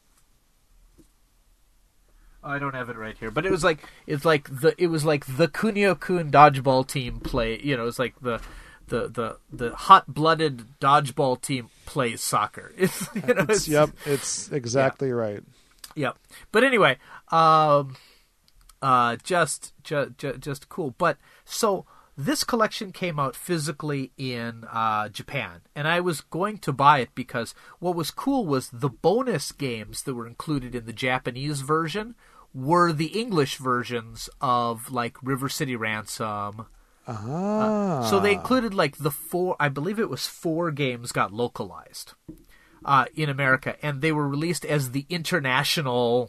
Oh, I don't have it right here, but it was like it's like the it was like the Kunio-kun dodgeball team play. You know, it's like the the the the hot blooded dodgeball team plays soccer. It's you know, It's, it's, yep, it's exactly right. Yep. But anyway, um, uh, just just just cool. But so. This collection came out physically in uh, Japan, and I was going to buy it because what was cool was the bonus games that were included in the Japanese version were the English versions of, like, River City Ransom. Ah. Uh, so they included, like, the four, I believe it was four games got localized uh, in America, and they were released as the international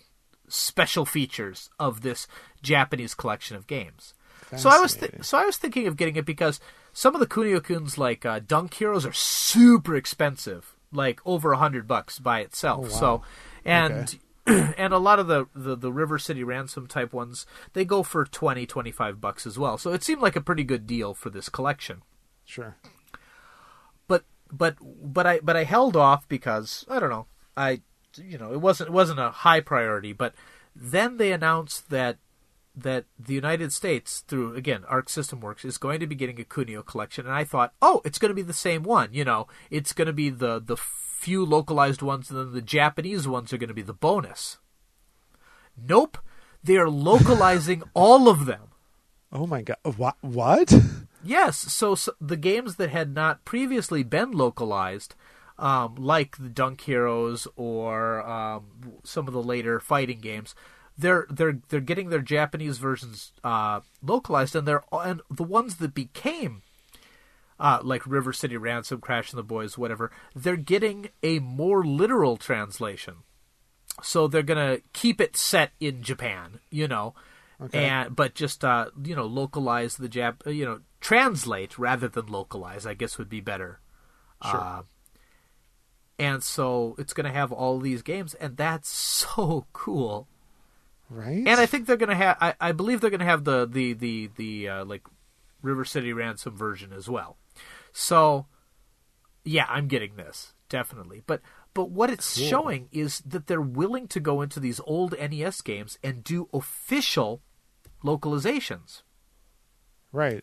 special features of this Japanese collection of games. So I was th- so I was thinking of getting it because some of the Kunio-kuns, like uh, Dunk Heroes, are super expensive, like over a hundred bucks by itself. Oh, wow. So, and Okay. and a lot of the, the, the River City Ransom type ones, they go for twenty, twenty-five bucks as well. So it seemed like a pretty good deal for this collection. Sure. But but but I but I held off because I don't know. I you know, it wasn't it wasn't a high priority, but then they announced that that the United States, through, again, Arc System Works, is going to be getting a Kunio collection, and I thought, oh, it's going to be the same one. You know, it's going to be the, the few localized ones, and then the Japanese ones are going to be the bonus. Nope. They are localizing all of them. Oh my god. What? What? Yes, so, so the games that had not previously been localized, um, like the Dunk Heroes or um, some of the later fighting games, They're they're they're getting their Japanese versions uh, localized, and they're and the ones that became uh, like River City Ransom, Crash and the Boys, whatever. They're getting a more literal translation, so they're gonna keep it set in Japan, you know, Okay. and but just uh, you know localize the Jap, you know, translate rather than localize, I guess would be better. Sure. Uh, and so it's gonna have all these games, and that's so cool. Right. And I think they're gonna have. I, I believe they're gonna have the the the the uh, like River City Ransom version as well. So, yeah, I'm getting this definitely. But but what it's Cool. showing is that they're willing to go into these old N E S games and do official localizations. Right.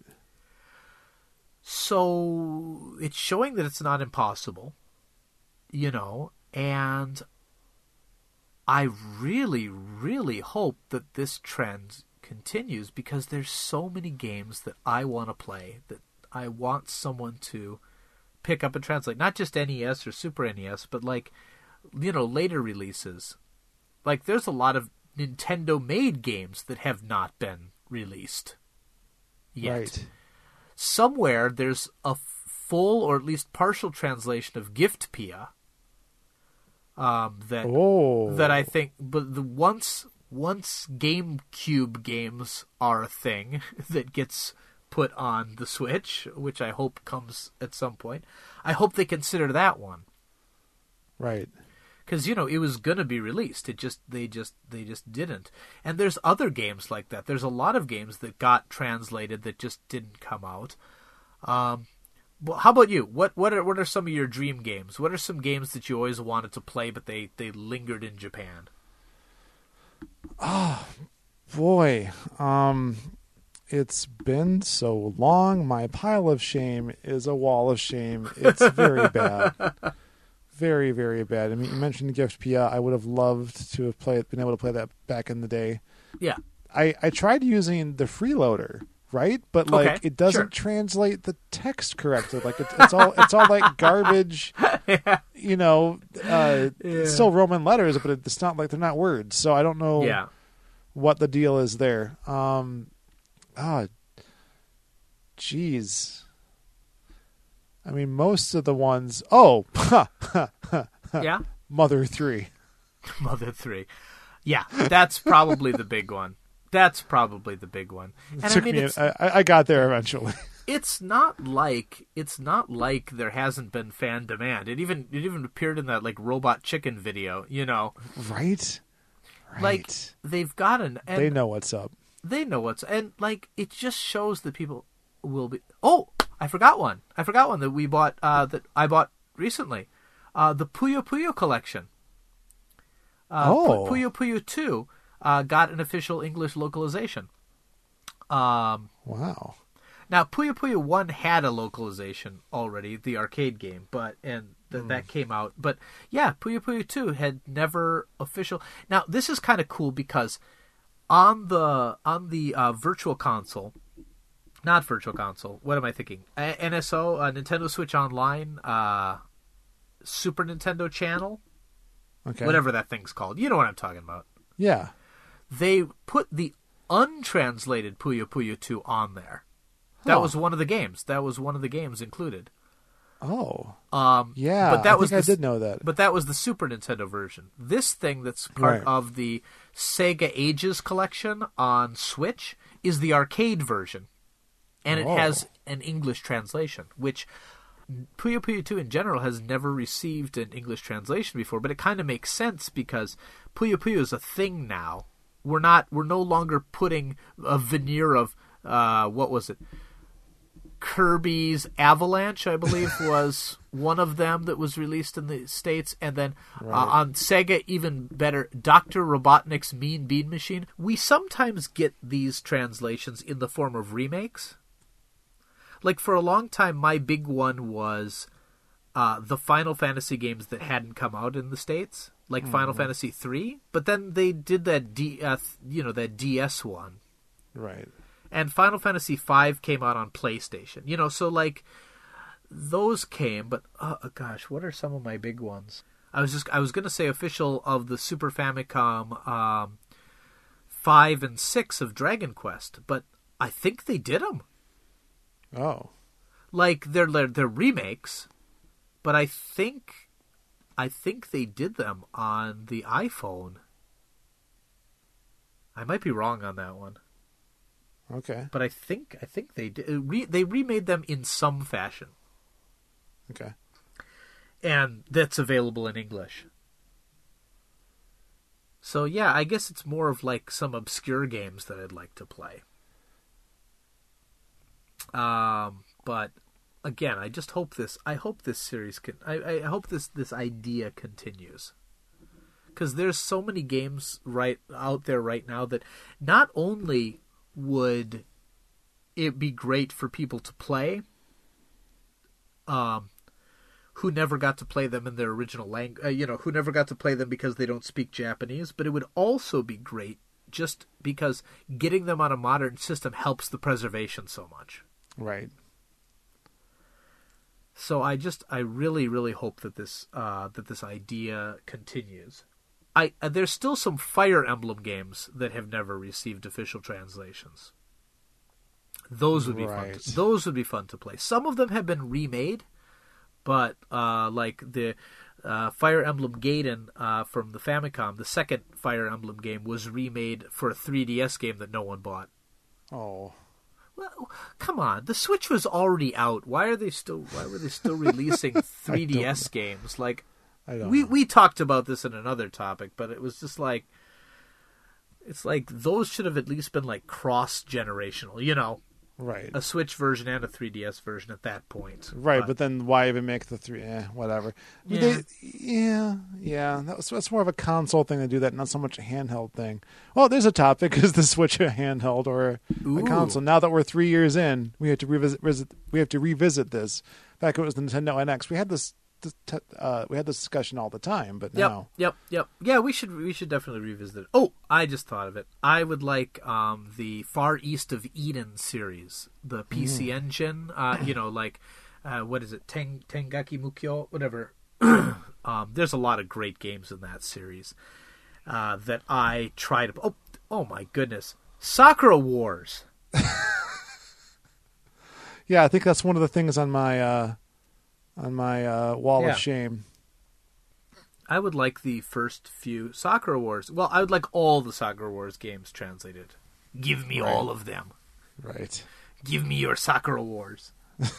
So it's showing that it's not impossible, you know, and I really, really hope that this trend continues because there's so many games that I want to play, that I want someone to pick up and translate. Not just N E S or Super N E S, but like, you know, later releases. Like, there's a lot of Nintendo-made games that have not been released yet. Right. Somewhere there's a full or at least partial translation of Giftpia. Um, that Oh. that I think, but the once once GameCube games are a thing that gets put on the Switch, which I hope comes at some point, I hope they consider that one Right. because you know it was gonna be released. It just they just they just didn't. And there's other games like that. There's a lot of games that got translated that just didn't come out. Um. Well, how about you? What what are what are some of your dream games? What are some games that you always wanted to play but they, they lingered in Japan? Boy, um, it's been so long. My pile of shame is a wall of shame. It's very bad. Very, very bad. I mean, you mentioned Giftpia. I would have loved to have played, been able to play that back in the day. Yeah. I, I tried using the freeloader, right? But like Okay, it doesn't sure. translate the text correctly. Like it's it's all it's all like garbage. yeah. You know, uh, Yeah. it's still Roman letters, but it's not like they're not words. So I don't know Yeah. what the deal is there. Um, ah, jeez. I mean, most of the ones. Oh, Yeah. Mother three. Mother three. Yeah, that's probably the big one. That's probably the big one. And I Took mean, me. it's, I, I got there eventually. it's not like it's not like there hasn't been fan demand. It even it even appeared in that like Robot Chicken video. You know, Right. Right. like they've got an. And they know what's up. They know what's and like it just shows that people will be. Oh, I forgot one. I forgot one that we bought. Uh, that I bought recently. Uh, the Puyo Puyo collection. Uh, Oh. Puyo Puyo two uh, got an official English localization. Um, Wow. now Puyo Puyo one had a localization already, the arcade game, but and th- that came out. But yeah, Puyo Puyo two had never official. Now this is kind of cool because on the on the uh, virtual console, not virtual console. What am I thinking? A- N S O, uh, Nintendo Switch Online, uh, Super Nintendo Channel, Okay. whatever that thing's called. You know what I'm talking about. Yeah. They put the untranslated Puyo Puyo two on there. That Huh. was one of the games. That was one of the games included. Oh. Um, yeah, but that I was think the, I did know that. But that was the Super Nintendo version. This thing that's part Right. of the Sega Ages collection on Switch is the arcade version. And it Oh. has an English translation, which Puyo Puyo two in general has never received an English translation before, but it kind of makes sense because Puyo Puyo is a thing now. We're not we're no longer putting a veneer of uh, what was it? Kirby's Avalanche, I believe, was one of them that was released in the States. And then Right. uh, on Sega, even better, Doctor Robotnik's Mean Bean Machine. We sometimes get these translations in the form of remakes. Like, for a long time, my big one was uh, the Final Fantasy games that hadn't come out in the States, like mm-hmm. Final Fantasy three. But then they did that, D, uh, you know, that D S one. Right. And Final Fantasy five came out on PlayStation. You know, so, like, those came, but, oh, gosh, what are some of my big ones? I was just, I was going to say official of the Super Famicom um, five and six of Dragon Quest, but I think they did them. Oh. Like, they're, they're, they're remakes, but I think, I think they did them on the iPhone. I might be wrong on that one. Okay. But I think I think they did, re, they remade them in some fashion. Okay. And that's available in English. So yeah, I guess it's more of like some obscure games that I'd like to play. Um, but again, I just hope this I hope this series can I, I hope this this idea continues. Because there's so many games right out there right now that not only would it be great for people to play um, who never got to play them in their original language, uh, you know, who never got to play them because they don't speak Japanese, but it would also be great just because getting them on a modern system helps the preservation so much. Right. So I just, I really, really hope that this, uh, that this idea continues. I uh, there's still some Fire Emblem games that have never received official translations. Those would be right. fun. To, those would be fun to play. Some of them have been remade, but uh, like the uh, Fire Emblem Gaiden uh, from the Famicom, the second Fire Emblem game was remade for a three D S game that no one bought. Oh. Well, come on. The Switch was already out. Why are they still? Why were they still releasing three D S games? Like. I don't we know. we talked about this in another topic, but it was just like it's like those should have at least been like cross generational, you know, right? A Switch version and a three D S version at that point, right? But, but then why even make the three? Eh, whatever. Yeah, they, yeah, yeah. That was that's more of a console thing to do that, not so much a handheld thing. Well, there's a topic: is the Switch a handheld or Ooh. a console? Now that we're three years in, we have to revisit. revisit we have to revisit this. Back when it was the Nintendo N X, we had this. Uh, we had this discussion all the time, but yep, now, yep, yep, yeah, we should we should definitely revisit it. Oh, I just thought of it. I would like um, the Far East of Eden series, the P C mm. Engine. Uh, you know, like uh, what is it, Ten, Tengaki Mukyo, whatever. um, there's a lot of great games in that series uh, that I try to. Oh, oh my goodness, Sakura Wars. Yeah, I think that's one of the things on my. Uh... On my uh, wall yeah. of shame. I would like the first few Sakura Wars. Well, I would like all the Sakura Wars games translated. Give me right. all of them. Right. Give me your Sakura Wars.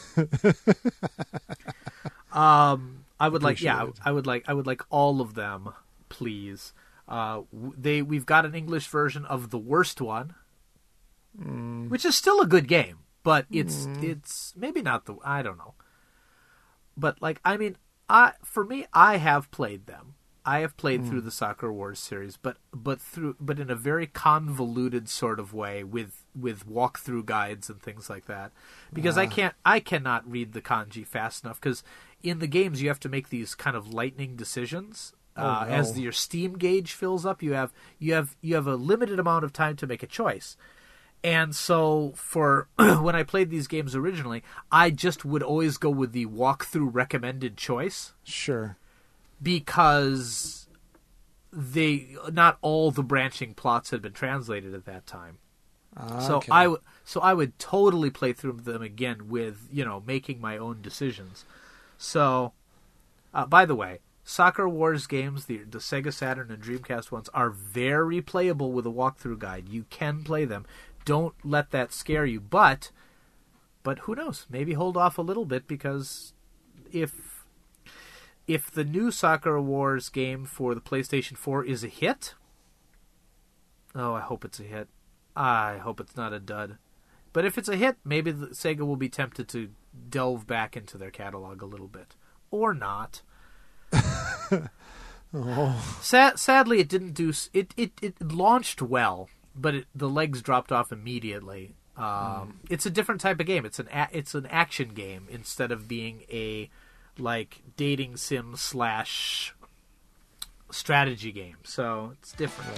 um, I would like, yeah, I, I would like, I would like all of them, please. Uh, they, we've got an English version of the worst one, mm. which is still a good game, but it's, mm. it's maybe not the, I don't know. But, like, I mean, I for me, I have played them. I have played mm. through the Sakura Wars series, but but through but in a very convoluted sort of way with with walkthrough guides and things like that. Because uh. I can't, I cannot read the kanji fast enough. Because in the games, you have to make these kind of lightning decisions. Oh, uh, no. As your Steam gauge fills up, you have you have you have a limited amount of time to make a choice. And so for when I played these games originally, I just would always go with the walkthrough recommended choice. Sure. Because they not all the branching plots had been translated at that time. Uh, so okay. I w- so I would totally play through them again with, you know, making my own decisions. So, uh, by the way, Soccer Wars games, the the Sega Saturn and Dreamcast ones, are very playable with a walkthrough guide. You can play them. Don't let that scare you. But, but who knows? Maybe hold off a little bit, because if if the new Soccer Wars game for the PlayStation four is a hit, oh, I hope it's a hit. I hope it's not a dud. But if it's a hit, maybe the Sega will be tempted to delve back into their catalog a little bit, or not. oh. Sad, sadly, it didn't do. It it, it launched well, but it, the legs dropped off immediately. Um, mm. It's a different type of game. It's an a, it's an action game instead of being a like dating sim slash strategy game. So it's different.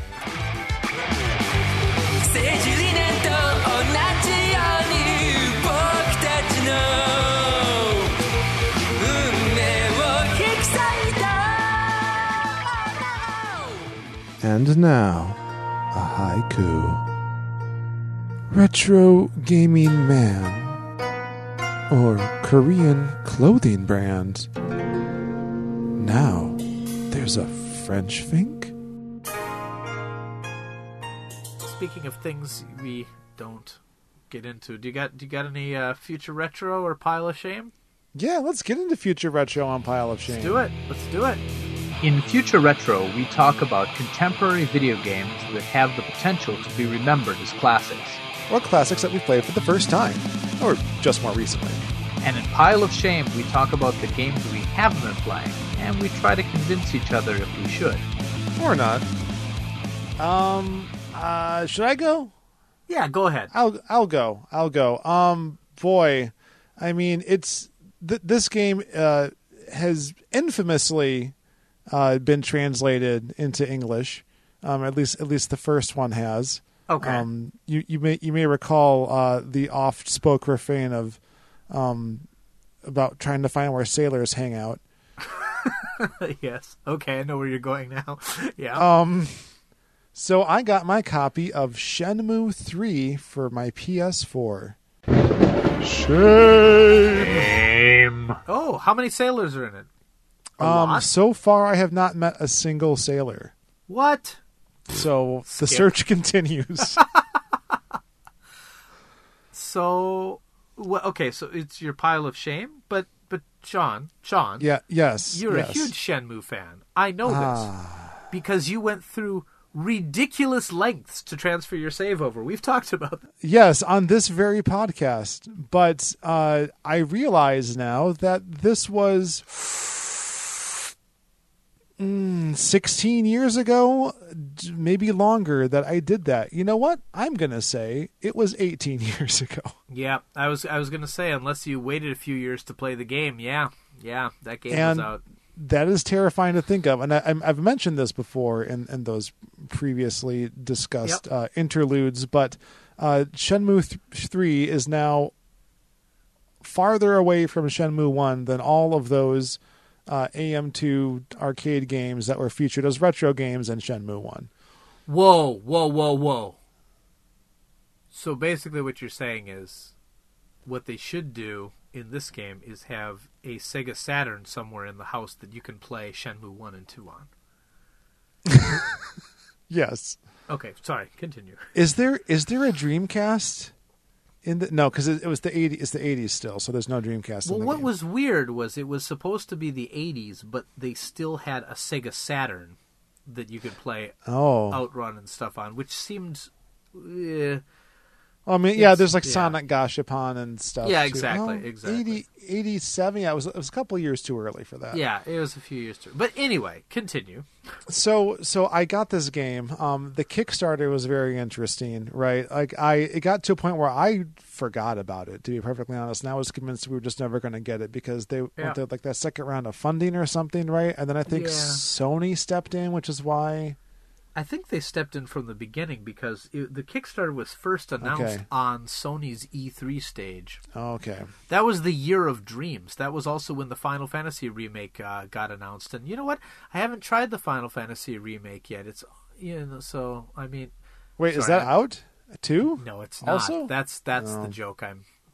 And now, a haiku. Retro gaming man, or Korean clothing brand. Now, there's a French Fink? Speaking of things we don't get into, do you got do you got any uh, future retro or pile of shame? Yeah, let's get into future retro on pile of shame. Let's do it. Let's do it. In Future Retro, we talk about contemporary video games that have the potential to be remembered as classics. Or classics that we played for the first time, or just more recently. And in Pile of Shame, we talk about the games we haven't been playing, and we try to convince each other if we should. Or not. Um, uh, should I go? Yeah, go ahead. I'll I'll go. I'll go. Um, boy, I mean, it's th- this game uh, has infamously uh, been translated into English. Um, at least at least the first one has. Okay. Um, you you may you may recall uh, the oft spoke refrain of um, about trying to find where sailors hang out. Yes. Okay, I know where you're going now. Yeah. Um. So I got my copy of Shenmue three for my P S four. Shame. Oh, how many sailors are in it? A Um. lot? So far, I have not met a single sailor. What? So the Skip. search continues. So, well, okay, so it's your pile of shame, but but Sean, Sean, Yeah. Yes. you're yes. a huge Shenmue fan. I know this Ah. because you went through ridiculous lengths to transfer your save over. We've talked about that. Yes, on this very podcast. But uh, I realize now that this was mm, sixteen years ago, d- maybe longer, that I did that. You know what? I'm going to say it was eighteen years ago. Yeah, I was I was gonna say, unless you waited a few years to play the game, yeah, yeah, that game And was out. that is terrifying to think of. And I, I'm- I've mentioned this before in, in those previously discussed Yep. uh, interludes, but uh, Shenmue th- three is now farther away from Shenmue one than all of those uh, A M two arcade games that were featured as retro games in Shenmue one. Whoa, whoa, whoa, whoa. So basically what you're saying is what they should do in this game is have a Sega Saturn somewhere in the house that you can play Shenmue one and two on. Yes. Okay, sorry, continue. Is there is there a Dreamcast in the no? Because it, it was the eighties. It's the eighties still, so there's no Dreamcast. Well, in the what game. was weird was it was supposed to be the eighties, but they still had a Sega Saturn that you could play Oh, Outrun and stuff on, which seemed... eh, I mean, yeah, It's- there's like yeah. Sonic Gashapon and stuff. Yeah, too. exactly, Oh, exactly. eighty, eighty-seven, yeah, it was, it was a couple of years too early for that. yeah, it was a few years too. But anyway, continue. So, so I got this game. Um, the Kickstarter was very interesting, right? Like, I it got to a point where I forgot about it, to be perfectly honest, and I was convinced we were just never going to get it because they Yeah. went to like that second round of funding or something, right? And then I think Yeah. Sony stepped in, which is why. I think they stepped in from the beginning because it, the Kickstarter was first announced Okay. on Sony's E three stage. Oh, okay. That was the year of dreams. That was also when the Final Fantasy remake uh, got announced. And you know what? I haven't tried the Final Fantasy remake yet. It's you know, so I mean, Wait, is Sorry, that I- out too? no, it's not. Also? That's that's Oh. the joke I'm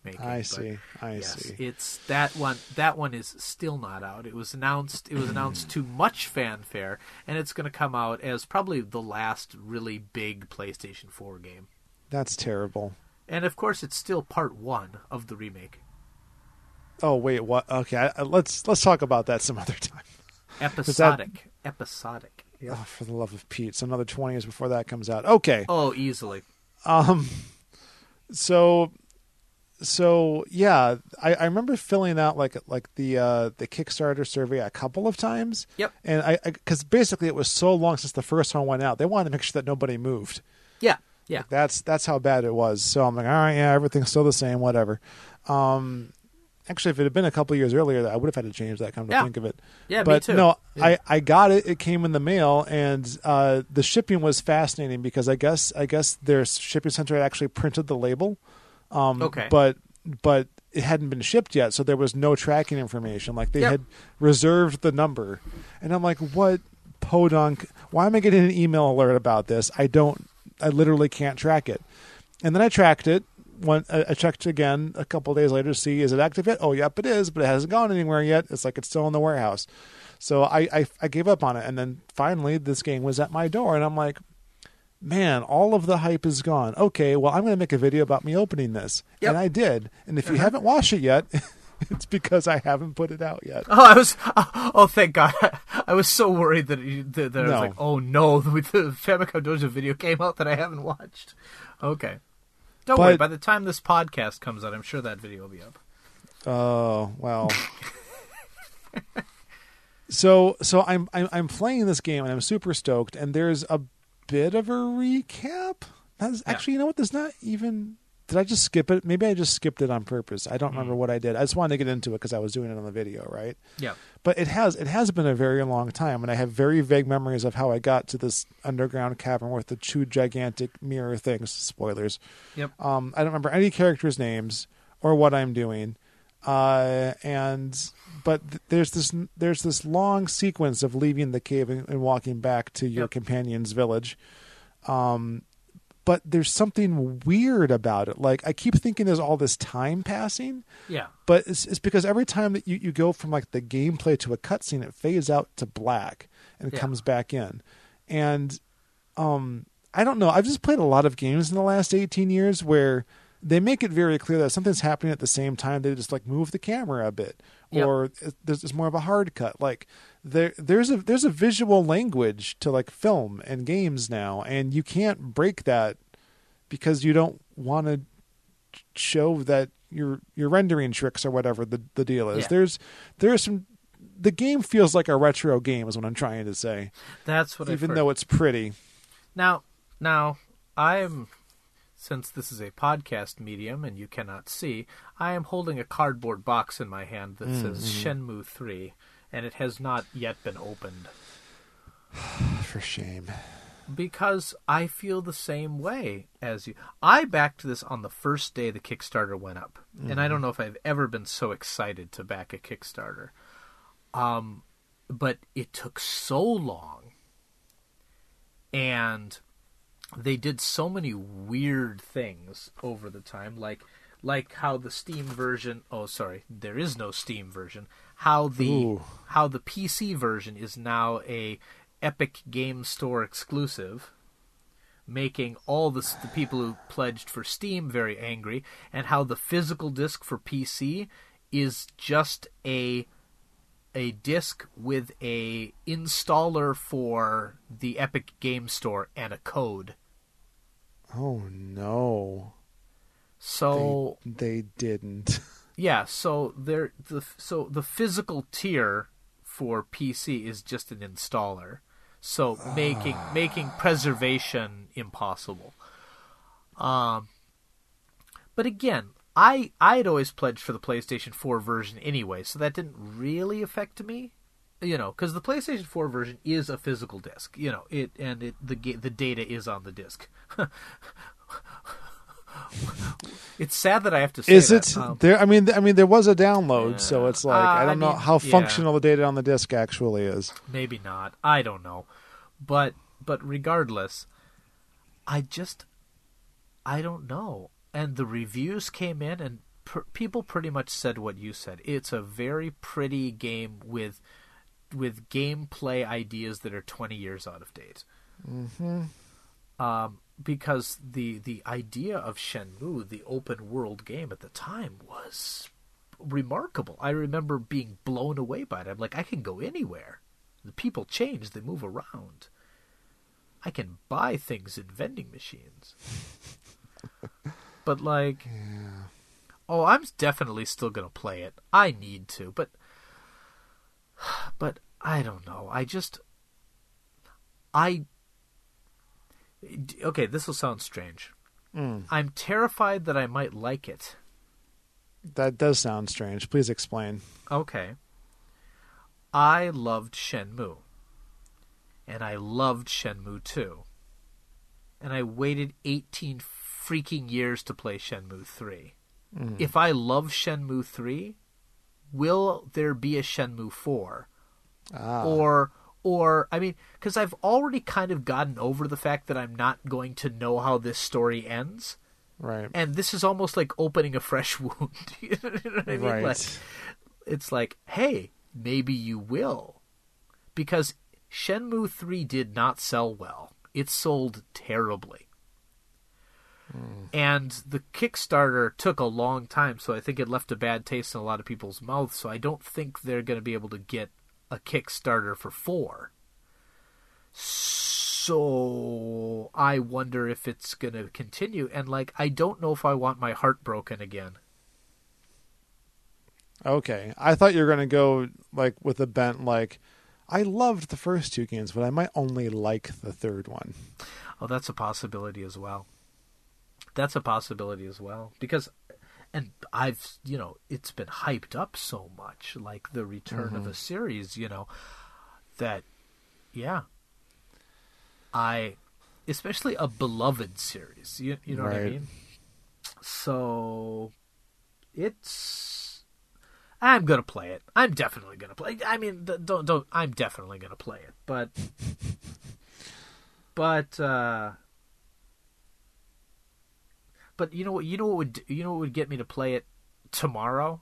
making. I but see. I yes, see. It's that one. That one is still not out. It was announced. It was announced to much fanfare, and it's going to come out as probably the last really big PlayStation four game. That's terrible. And of course, it's still part one of the remake. Oh wait, what? Okay, I, I- let's let's talk about that some other time. Episodic. Episodic. Oh, for the love of Pete! So another twenty years before that comes out. Okay. Oh, easily. Um. So. So yeah, I, I remember filling out like like the uh, the Kickstarter survey a couple of times. Yep. And I because basically it was so long since the first one went out, they wanted to make sure that nobody moved. Yeah. Yeah. Like that's that's how bad it was. So I'm like, all right, yeah, everything's still the same, whatever. Um, actually, if it had been a couple of years earlier, I would have had to change that. Come to Yeah. think of it, Yeah, but me too. no, Yeah. I, I got it. It came in the mail, and uh, the shipping was fascinating because I guess I guess their shipping center had actually printed the label. Um, Okay. But but it hadn't been shipped yet, so there was no tracking information. Like they Yep. had reserved the number, and I'm like, what podunk? Why am I getting an email alert about this? I don't. I literally can't track it. And then I tracked it. One, I I checked again a couple of days later to see, is it active yet? Oh, yep, it is, but it hasn't gone anywhere yet. It's like it's still in the warehouse. So I, I, I gave up on it. And then finally this game was at my door, and I'm like, man, all of the hype is gone. Okay, well, I'm going to make a video about me opening this. Yep. And I did. And if you Uh-huh. haven't watched it yet, it's because I haven't put it out yet. Oh, I was. Oh, thank God! I was so worried that, you, that, that I was No. like, "Oh no, the, the Famicom Dojo video came out that I haven't watched." Okay, don't worry. But- By the time this podcast comes out, I'm sure that video will be up. Oh, well. so so I'm, I'm I'm playing this game and I'm super stoked, and there's a bit of a recap. That's, Yeah. Actually, you know what? There's not even. Did I just skip it? Maybe I just skipped it on purpose. I don't remember what I did. I just wanted to get into it because I was doing it on the video, right? Yeah. But it has it has been a very long time, and I have very vague memories of how I got to this underground cavern with the two gigantic mirror things. Spoilers. Yep. Um, I don't remember any characters' names or what I'm doing, uh, and but th- there's this there's this long sequence of leaving the cave and, and walking back to your Yep. companion's village. Um, but there's something weird about it. Like I keep thinking there's all this time passing. Yeah. But it's, it's because every time that you, you go from like the gameplay to a cutscene, it fades out to black and Yeah. comes back in. And um, I don't know. I've just played a lot of games in the last eighteen years where they make it very clear that something's happening at the same time. They just like move the camera a bit, Yep. or it- there's it's more of a hard cut. Like there there's a there's a visual language to like film and games now, and you can't break that because you don't want to show that your your rendering tricks or whatever the the deal is. Yeah. There's there's some the game feels like a retro game is what I'm trying to say, That's what. I've even heard. though it's pretty. Now, now, I'm, since this is a podcast medium and you cannot see, I am holding a cardboard box in my hand that says Shenmue three, and it has not yet been opened. For shame. Because I feel the same way as you. I backed this on the first day the Kickstarter went up, and I don't know if I've ever been so excited to back a Kickstarter. Um, but it took so long, and they did so many weird things over the time, like like how the Steam version. Oh, sorry, there is no Steam version. How the Ooh. how the P C version is now a Epic Game Store exclusive, making all the, the people who pledged for Steam very angry, and how the physical disc for P C is just a a disc with a installer for the Epic Game Store and a code. Oh no. So They, they didn't. yeah, so there the so the physical tier for P C is just an installer. So making making preservation impossible. Um, but again, I I'd always pledged for the PlayStation four version anyway, so that didn't really affect me, you know, because the PlayStation four version is a physical disc, you know, it and it the ga- the data is on the disc. It's sad that I have to say Is that. it Um, there? I mean, I mean, there was a download, so it's like Uh, I I don't know mean, how yeah. functional the data on the disc actually is. Maybe not. I don't know. But but regardless, I just I don't know. And the reviews came in and per, people pretty much said what you said. It's a very pretty game with with gameplay ideas that are twenty years out of date. Mm-hmm. Um, because the the idea of Shenmue, the open world game at the time, was remarkable. I remember being blown away by it. I'm like, I can go anywhere. The people change, they move around. I can buy things in vending machines. But like, yeah. oh, I'm definitely still gonna play it. I need to, but but I don't know. I just I okay. This will sound strange. Mm. I'm terrified that I might like it. That does sound strange. Please explain. Okay. I loved Shenmue. And I loved Shenmue two. And I waited eighteen freaking years to play Shenmue three. Mm. If I love Shenmue three, will there be a Shenmue four? Ah. Or, or I mean, because I've already kind of gotten over the fact that I'm not going to know how this story ends. Right. And this is almost like opening a fresh wound. You know what I mean? Right. Like, it's like, hey, maybe you will. Because Shenmue three did not sell well. It sold terribly. Mm. And the Kickstarter took a long time, so I think it left a bad taste in a lot of people's mouths, so I don't think they're going to be able to get a Kickstarter for four. So I wonder if it's going to continue. And, like, I don't know if I want my heart broken again. Okay. I thought you were going to go, like, with a bent, like, I loved the first two games, but I might only like the third one. Oh, that's a possibility as well. That's a possibility as well. Because, and I've, you know, it's been hyped up so much, like the return mm-hmm. of a series, you know, that, yeah. I, especially a beloved series, you, you know right. what I mean? So, it's, I'm going to play it. I'm definitely going to play it. I mean, don't, don't, I'm definitely going to play it, but, but, uh, but you know what, you know what would, you know what would get me to play it tomorrow?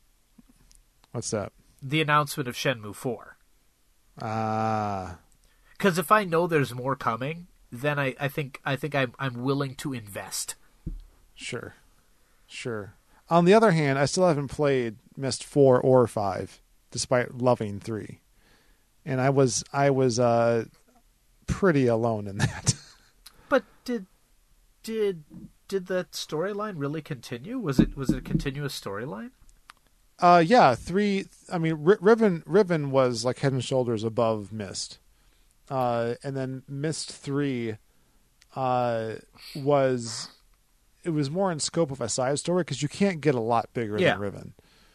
What's that? The announcement of Shenmue four. Ah. Uh... Because if I know there's more coming, then I, I think I think I'm I'm willing to invest. Sure, sure. On the other hand, I still haven't played Myst four or five, despite loving three, and I was I was uh, pretty alone in that. But did did did that storyline really continue? Was it was it a continuous storyline? Uh, yeah, three. I mean, R- Riven Riven was like head and shoulders above Myst. Uh, and then Myst three uh, was it was more in scope of a side story because you can't get a lot bigger yeah. than Riven.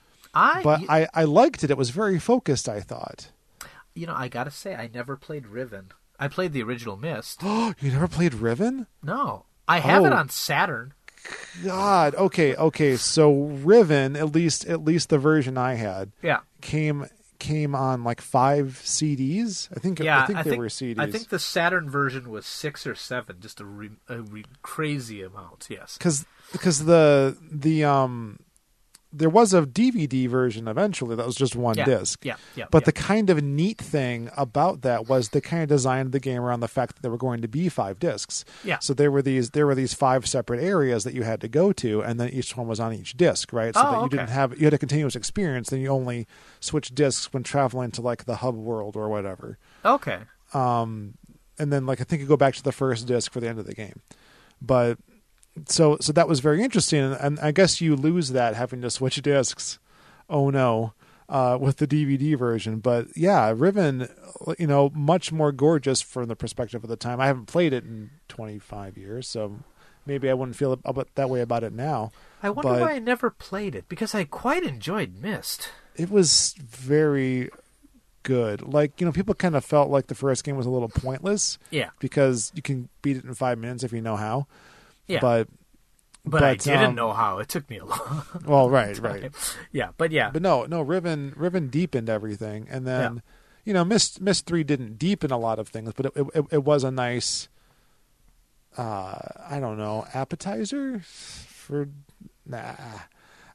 I but you, I, I liked it. It was very focused, I thought. You know, I gotta say, I never played Riven. I played the original Myst. Oh, you never played Riven? No, I have oh. it on Saturn. God, okay, okay. So Riven, at least at least the version I had, yeah, came. came on like five C Ds. I think yeah, I think I they think, were C Ds. I think the Saturn version was six or seven, just a, re, a re, crazy amount. Yes, because because the the um there was a D V D version eventually that was just one yeah, disc. Yeah, yeah. But yeah. the kind of neat thing about that was they kind of designed the game around the fact that there were going to be five discs. Yeah. So there were these there were these five separate areas that you had to go to, and then each one was on each disc, right? So oh, that you okay. didn't have you had a continuous experience. Then you only switch discs when traveling to like the hub world or whatever. Okay. Um, and then like I think you go back to the first disc for the end of the game, but. So, so that was very interesting, and, and I guess you lose that having to switch discs. Oh no, uh, with the D V D version. But yeah, Riven, you know, much more gorgeous from the perspective of the time. I haven't played it in twenty-five years, so maybe I wouldn't feel about that way about it now. I wonder but why I never played it because I quite enjoyed Myst. It was very good. Like, you know, people kind of felt like the first game was a little pointless. Yeah, because you can beat it in five minutes if you know how. Yeah. But, but but I didn't um, know how. It took me a long Well, right, time. right. Yeah, but yeah. But no, no, Riven Riven deepened everything, and then yeah. you know, Myst Myst three didn't deepen a lot of things, but it it, it was a nice, uh, I don't know, appetizer for nah.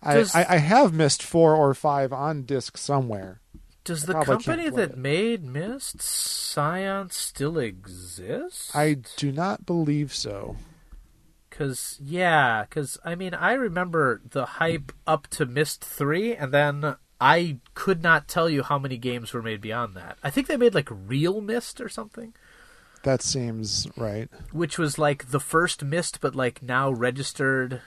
Does- I, I, I have missed four or five on disc somewhere. Does I the probably can't company play that it. made Myst, Scion, still exist? I do not believe so. Cause yeah, cause I mean I remember the hype up to Myst three, and then I could not tell you how many games were made beyond that. I think they made like Real Myst or something, That seems right. which was like the first Myst, but like now registered.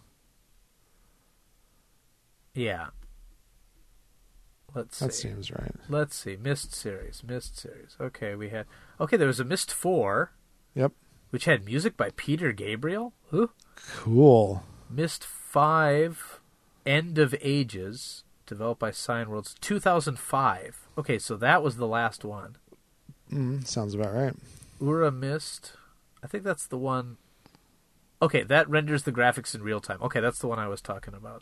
Yeah. Let's see. That seems right. Let's see. Myst series. Myst series. Okay, we had. Okay, there was a Myst four, Yep. which had music by Peter Gabriel. Ooh. Cool. Myst five, End of Ages, developed by Cyan Worlds, two thousand five. Okay, so that was the last one. Mm, sounds about right. Ura Myst, I think that's the one. Okay, that renders the graphics in real time. Okay, that's the one I was talking about.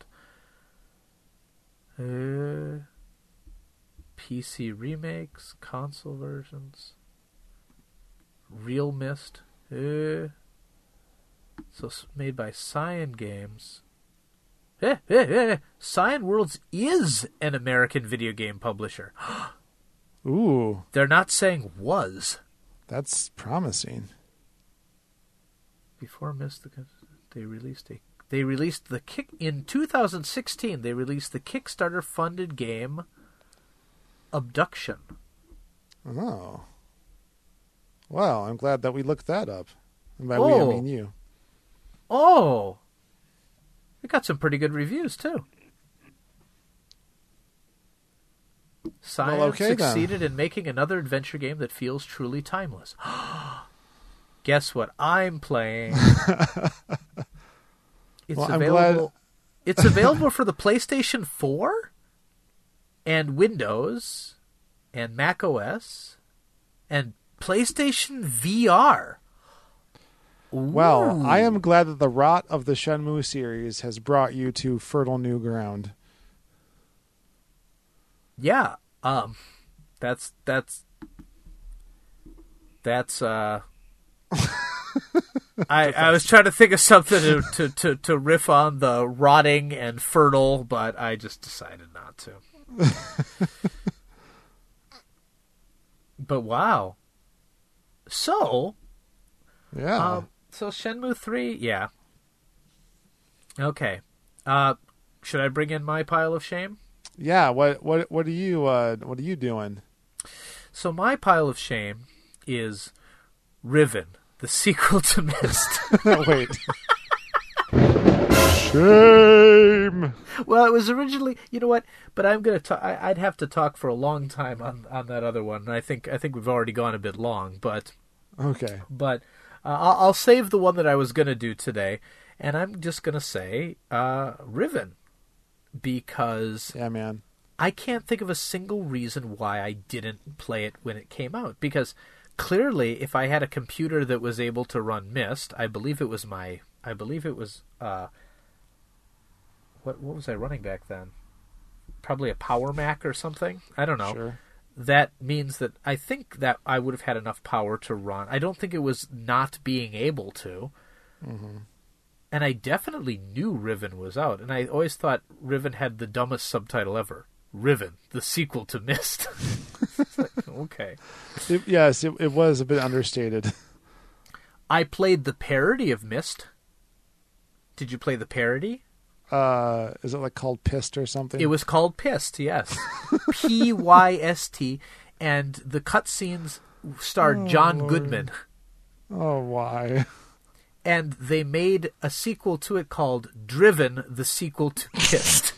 Uh, P C remakes, console versions, Real Myst. Uh, so it's made by Cyan Games. Eh, eh, eh. Cyan Worlds is an American video game publisher. Ooh, They're not saying was. that's promising. Before Myst, they released a they released the kick in two thousand sixteen. They released the Kickstarter funded game Abduction. Oh. Well, I'm glad that we looked that up. And by we, Oh. I mean you. Oh, it got some pretty good reviews too. Cyan Well, okay, then. succeeded in making another adventure game that feels truly timeless. Guess what I'm playing? It's Well, I'm available. It's available for the PlayStation four and Windows and Mac O S and PlayStation V R. Well, Ooh. I am glad that the rot of the Shenmue series has brought you to fertile new ground. Yeah. Um that's that's that's uh I, I was trying to think of something to, to, to, to riff on the rotting and fertile, but I just decided not to. But wow. So, Yeah. um, so Shenmue three, yeah. Okay. Uh, should I bring in my pile of shame? yeah, what what what are you uh what are you doing? So my pile of shame is Riven, the sequel to Myst. Wait. Shame. Well, it was originally, you know what? But I'm gonna. Ta- I, I'd have to talk for a long time on, on that other one. And I think I think we've already gone a bit long, but Okay. but uh, I'll, I'll save the one that I was gonna do today, and I'm just gonna say uh, Riven, because Yeah, man. I can't think of a single reason why I didn't play it when it came out. Because clearly, if I had a computer that was able to run Myst, I believe it was my. I believe it was. Uh, what what was I running back then? Probably a Power Mac or something. I don't know. Sure. That means that I think that I would have had enough power to run. I don't think it was not being able to. Mm-hmm. And I definitely knew Riven was out. And I always thought Riven had the dumbest subtitle ever. Riven, the sequel to Myst. It's like, okay. It, yes, it, it was a bit understated. I played the parody of Myst. Did you play the parody? Uh, is it like called Pissed or something? It was called Pissed, yes. P Y S T. And the cutscenes starred Oh, John Lord. Goodman. Oh, why? And they made a sequel to it called Driven, the sequel to Pissed.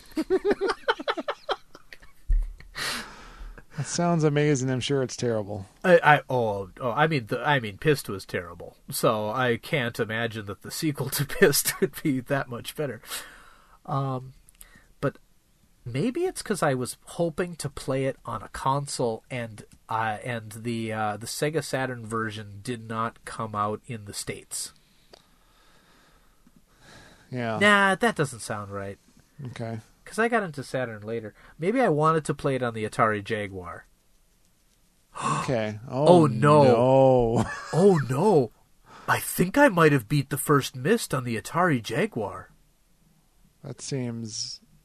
That sounds amazing. I'm sure it's terrible. I, I oh oh I mean the I mean Pissed was terrible, so I can't imagine that the sequel to Pissed would be that much better. Um, but maybe it's because I was hoping to play it on a console, and uh, and the uh, the Sega Saturn version did not come out in the States. Yeah. Nah, that doesn't sound right. Okay. Because I got into Saturn later. Maybe I wanted to play it on the Atari Jaguar. Okay. Oh, Oh, no. no. Oh no! I think I might have beat the first Myst on the Atari Jaguar. That seems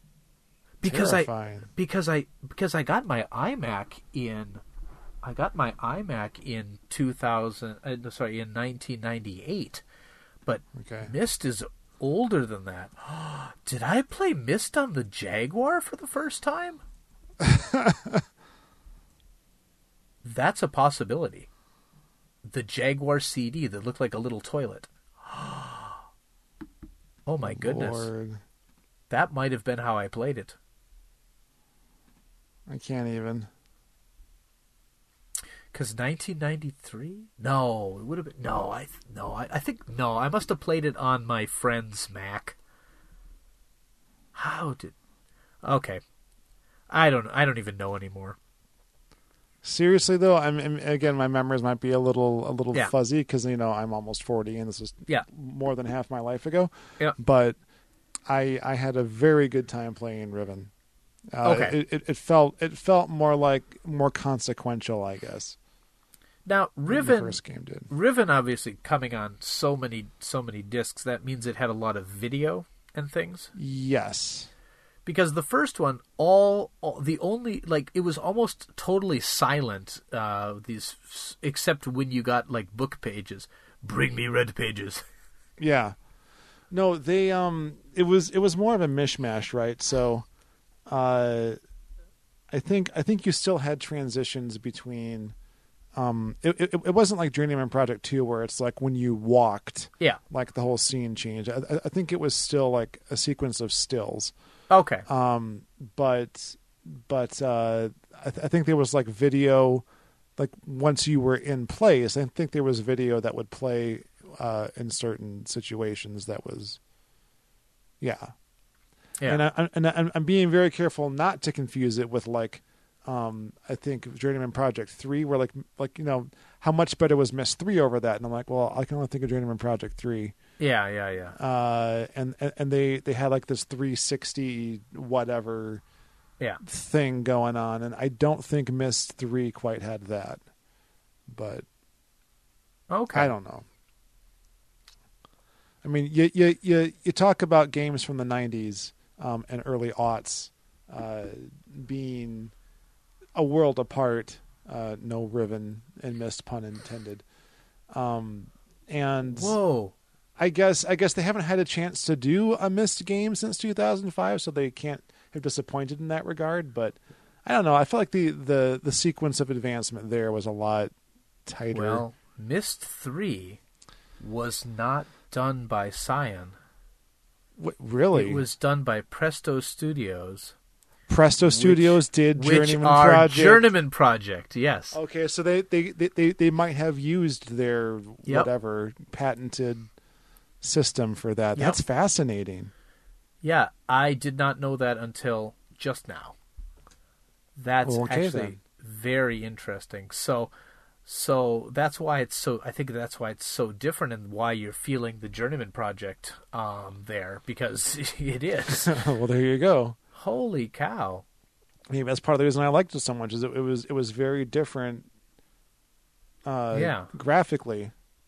because Terrifying. I because I because I got my iMac in I got my iMac in two thousand uh, no, sorry in nineteen ninety-eight, but Okay. Myst is older than that. Did I play Myst on the Jaguar for the first time? That's a possibility. The Jaguar C D that looked like a little toilet. Oh my goodness. Lord. That might have been how I played it. I can't even. Because nineteen ninety-three? No, it would have been... No, I no, I, I think... No, I must have played it on my friend's Mac. How did... Okay. I don't I don't even know anymore. Seriously though, I'm, I'm again my memories might be a little a little Yeah. fuzzy because you know I'm almost forty and this is Yeah. more than half my life ago. Yeah. But I I had a very good time playing Riven. Uh, Okay. It, it, it felt it felt more like more consequential, I guess. Now, than Riven... the first game did. Riven obviously coming on so many so many discs, that means it had a lot of video and things. Yes. Because the first one, all, all the only like it was almost totally silent. Uh, these except when you got like book pages. Bring me red pages. Yeah. No, they um it was it was more of a mishmash, right? So uh I think I think you still had transitions between um it it, it wasn't like Journeyman Project two where it's like when you walked Yeah. like the whole scene changed. I, I think it was still like a sequence of stills. Okay. Um but but uh I, th- I think there was like video like once you were in place, I think there was video that would play uh, in certain situations that was, yeah. Yeah. And, I, and I, I'm being very careful not to confuse it with like, um, I think Journeyman Project three, where like, like, you know, how much better was Myst three over that? And I'm like, well, I can only think of Journeyman Project three. Yeah, yeah, yeah. Uh, and, and, and they, they had like this three sixty whatever Yeah. thing going on. And I don't think Myst three quite had that, but Okay. I don't know. I mean, you you you, you talk about games from the nineties um, and early aughts uh, being a world apart. Uh, no Riven and Myst, pun intended. Um, and Whoa. I guess I guess they haven't had a chance to do a Myst game since two thousand five, so they can't have disappointed in that regard. But I don't know. I feel like the, the, the sequence of advancement there was a lot tighter. Well, Myst three was not done by Cyan. What, really? It was done by Presto Studios. Presto Studios did Which Journeyman are Project. Journeyman Project, yes. Okay, so they, they, they, they, they might have used their Yep. whatever patented system for that. Yep. That's fascinating. Yeah, I did not know that until just now. That's Well, okay, actually then. very interesting. So, so that's why it's so. I think that's why it's so different, and why you're feeling the Journeyman Project um, there, because it is. Well, there you go. Holy cow! Maybe that's part of the reason I liked it so much. Is it, it was it was very different. Uh, Yeah. Graphically.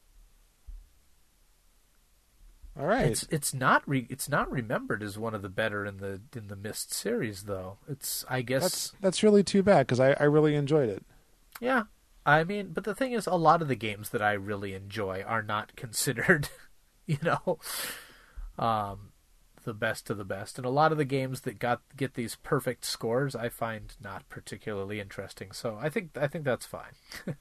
All right. It's it's not re, it's not remembered as one of the better in the in the Myst series, though. It's I guess that's that's really too bad because I, I really enjoyed it. yeah. I mean, but the thing is, a lot of the games that I really enjoy are not considered, you know, um, the best of the best. And a lot of the games that got get these perfect scores, I find not particularly interesting. So I think I think that's fine.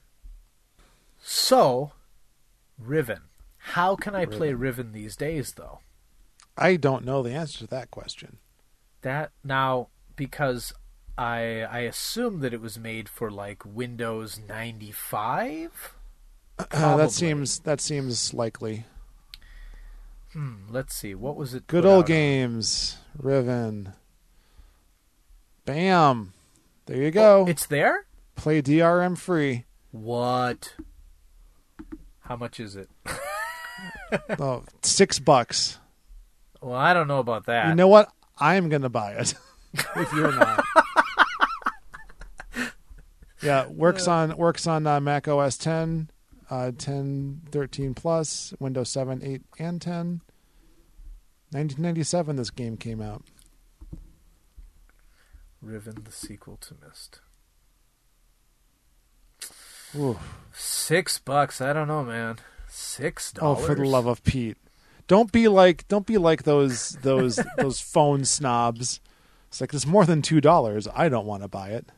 So, Riven. How can I play Riven these days, though? I don't know the answer to that question. That now because I I assume that it was made for like Windows ninety-five. Uh, that seems that seems likely. Hmm. Let's see. What was it? Good put old out on? games, Riven. Bam! There you go. Oh, it's there? Play D R M free. What? How much is it? Oh, six bucks. Well, I don't know about that. You know what? I'm gonna buy it. If you're not. Yeah, works on works on uh, Mac O S ten, uh, ten, thirteen plus, Windows seven, eight, and ten. nineteen ninety-seven, this game came out. Riven, the sequel to Myst. Ooh. Six bucks. I don't know, man. Six Oh, dollars. for the love of Pete! Don't be like don't be like those those those phone snobs. It's like it's more than two dollars. I don't want to buy it.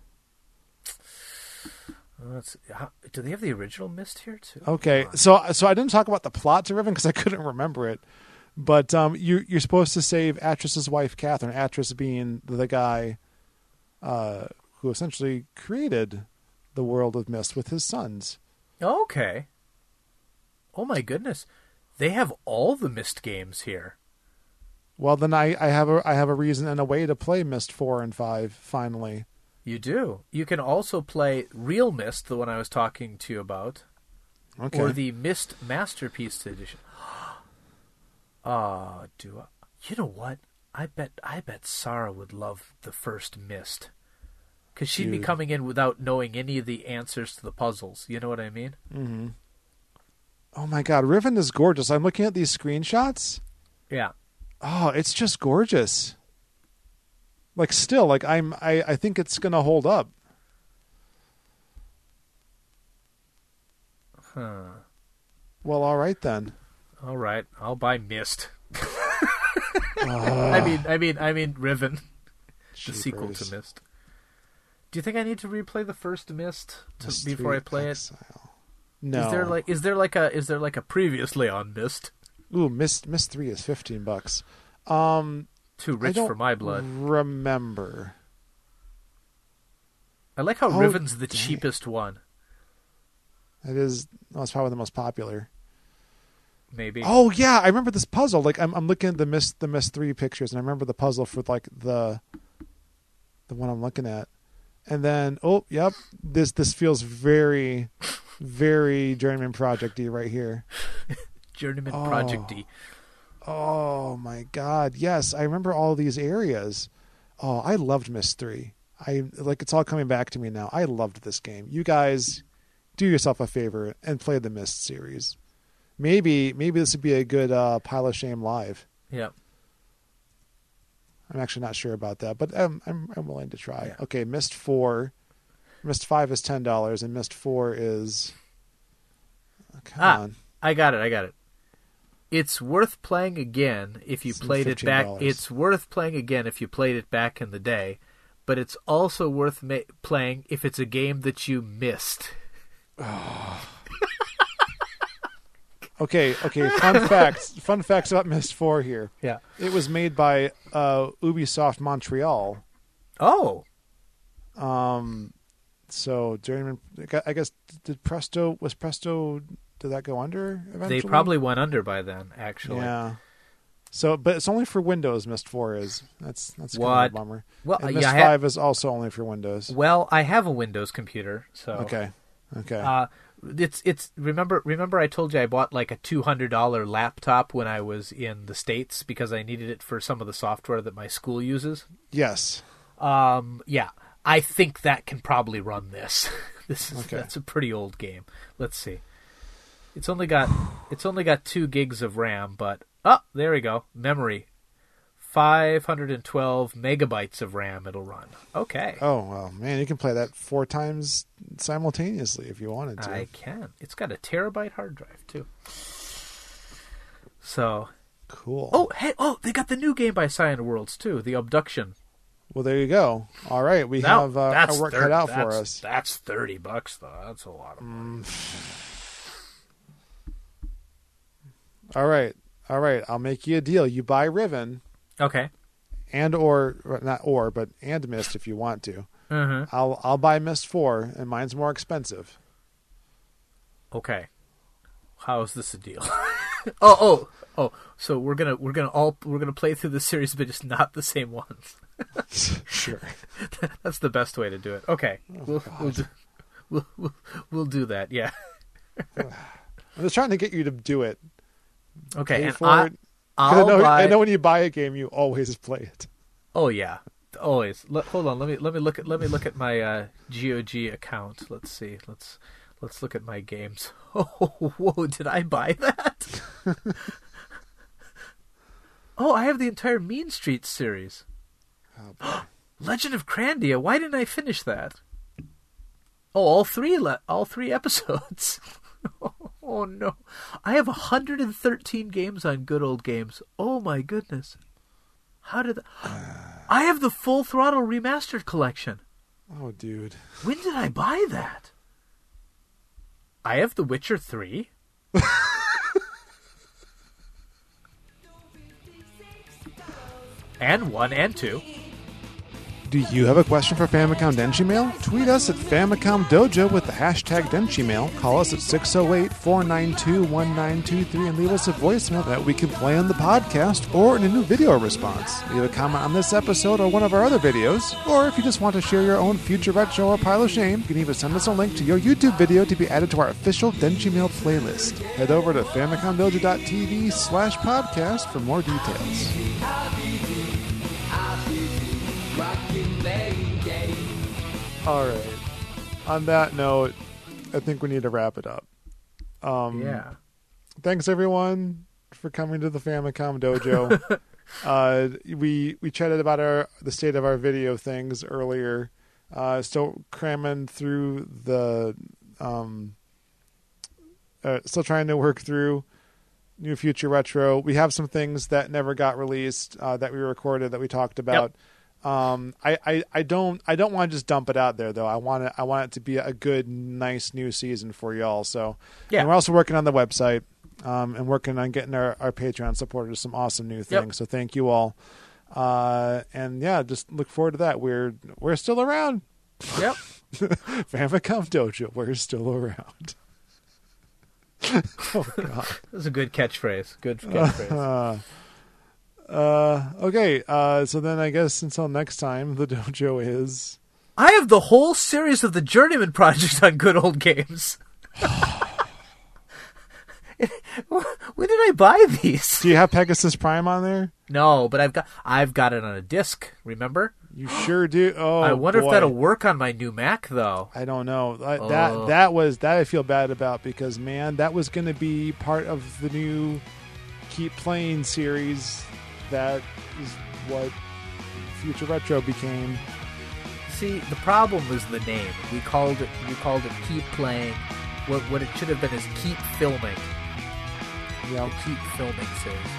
Let's, how, do they have the original Myst here too? Okay, so so I didn't talk about the plot to Riven because I couldn't remember it. But um, you you're supposed to save Atris's wife, Catherine. Atris being the guy uh, who essentially created the world of Myst with his sons. Okay. Oh my goodness, they have all the Myst games here. Well, then I, I have a I have a reason and a way to play Myst four and five finally. You do. You can also play Real Myst, the one I was talking to you about, Okay. or the Myst Masterpiece Edition. Ah, uh, do I? You know what? I bet I bet Sarah would love the first Myst, because she'd be Dude. coming in without knowing any of the answers to the puzzles. You know what I mean? Mm-hmm. Oh my God, Riven is gorgeous. I'm looking at these screenshots. Yeah. Oh, it's just gorgeous. Like still, like I'm, I, I think it's gonna hold up. Huh. Well, all right then. All right, I'll buy Myst. Uh, I mean, I mean, I mean, Riven, the sequel jeepers. to Myst. Do you think I need to replay the first Myst to, Myst before I three play Exile. No. it? Is there like, is there like a, is there like a previously on Myst? Ooh, Myst Myst three is fifteen bucks. Um, Too I rich don't for my blood. remember. I like how Oh, Riven's the dang. cheapest one. It is. Well, it's probably the most popular. Maybe. Oh yeah, I remember this puzzle. Like I'm, I'm looking at the Myst, the Myst three pictures, and I remember the puzzle for like the, the one I'm looking at, and then oh yep, this this feels very, very Journeyman Project-y right here. Journeyman Oh. Project D. Oh my God, yes, I remember all these areas. Oh, I loved Myst three. I like it's all coming back to me now. I loved this game. You guys, do yourself a favor and play the Myst series. Maybe maybe this would be a good uh, Pile of Shame live. Yeah. I'm actually not sure about that, but um, I'm I'm willing to try. Yeah. Okay, Myst four, Myst five is ten dollars, and Myst four is. Oh, come Ah. on, I got it. I got it. It's worth playing again if you It's played it back. fifteen dollars. It's worth playing again if you played it back in the day, but it's also worth ma- playing if it's a game that you missed. Okay, okay. Fun facts. Fun facts about Myst four here. Yeah. It was made by uh, Ubisoft Montreal. Oh. Um, so Journeyman, I guess did Presto was Presto? Did that go under eventually? They probably went under by then, actually. Yeah. So, but it's only for Windows. Myst four is that's that's kind of What? a bummer. Well, And yeah, Myst I ha- five is also only for Windows. Well, I have a Windows computer, so Okay. Okay. Uh, it's it's remember remember I told you I bought like a two hundred dollar laptop when I was in the States because I needed it for some of the software that my school uses. Yes. Um, yeah, I think that can probably run this. This is Okay. that's a pretty old game. Let's see. It's only got it's only got two gigs of RAM, but oh, there we go. Memory, five hundred and twelve megabytes of RAM. It'll run. Okay, Oh well, man, you can play that four times simultaneously if you wanted to. I can. It's got a terabyte hard drive too. So, Cool. oh hey, oh they got the new game by Cyan Worlds too, The Abduction. well, there you go. All right, we Now, have uh, that's our work thir- cut out for that's- us. That's thirty bucks though. That's a lot of money. All right, all right. I'll make you a deal. You buy Riven Okay. and or or not or but and Myst if you want to. Mm-hmm. I'll I'll buy Myst four, and mine's more expensive. Okay. How is this a deal? oh, oh, oh. So we're gonna we're gonna all we're gonna play through the series, but just not the same ones. Sure. That's the best way to do it. Okay, Oh, we'll, we'll, do, we'll we'll we'll do that. Yeah. I'm just trying to get you to do it. Okay, Pay and for I, it. 'Cause I'll I know, buy. I know when you buy a game, you always play it. Oh yeah, always. L- hold on. Let me let me look at let me look at my uh, G O G account. Let's see. Let's let's look at my games. Oh, whoa! Did I buy that? Oh, I have the entire Mean Streets series. Oh, boy. Legend of Crandia. Why didn't I finish that? Oh, all three, le- all three episodes. Oh no, I have one hundred thirteen games on Good Old Games. Oh my goodness, how did that... I have the Full Throttle Remastered collection. Oh, dude, when did I buy that? I have The Witcher three. And one and two. Do you have a question for Famicom Denshi Mail? Tweet us at Famicom Dojo with the hashtag Denshi Mail. Call us at six oh eight, four nine two, one nine two three and leave us a voicemail that we can play on the podcast or in a new video response. Leave a comment on this episode or one of our other videos. Or if you just want to share your own future retro or pile of shame, you can even send us a link to your YouTube video to be added to our official Denshi Mail playlist. Head over to famicomdojo.tv slash podcast for more details. All right. On that note, I think we need to wrap it up. Um, yeah. Thanks everyone for coming to the Famicom Dojo. uh, we we chatted about our the state of our video things earlier. Uh, still cramming through the, um, uh, still trying to work through New Future Retro. We have some things that never got released uh, that we recorded that we talked about. Yep. Um, I, I, I don't, I don't want to just dump it out there though. I want it, I want it to be a good, nice new season for y'all. So yeah, and we're also working on the website, um, and working on getting our, our Patreon supporters some awesome new things. Yep. So thank you all. Uh, and yeah, just look forward to that. We're, we're still around. Yep. Famicom Dojo. We're still around. Oh God. That's a good catchphrase. Good catchphrase. Uh, Uh, okay, uh, so then I guess until next time, the dojo is... I have the whole series of the Journeyman Project on Good Old Games. When did I buy these? Do you have Pegasus Prime on there? No, but I've got I've got it on a disc, remember? You sure do? Oh, I wonder boy. if that'll work on my new Mac, though. I don't know. That, oh. that, that was, that I feel bad about because, man, that was going to be part of the new Keep Playing series. That is what Future Retro became. See, the problem was the name. We called it. We called it Keep Playing. What what it should have been is Keep Filming. Yeah, Keep Filming series.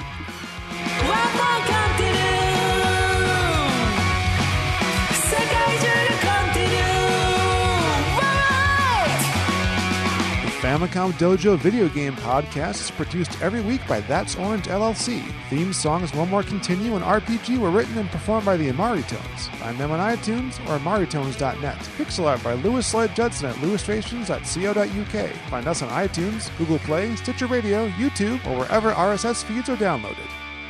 Famicom Dojo Video Game Podcast is produced every week by That's Orange L L C. Theme songs One More Continue and R P G were written and performed by the Amari Tones. Find them on iTunes or amari tones dot net. Pixel art by Louis Sled Judson at illustrations dot co dot uk. Find us on iTunes, Google Play, Stitcher Radio, YouTube, or wherever R S S feeds are downloaded.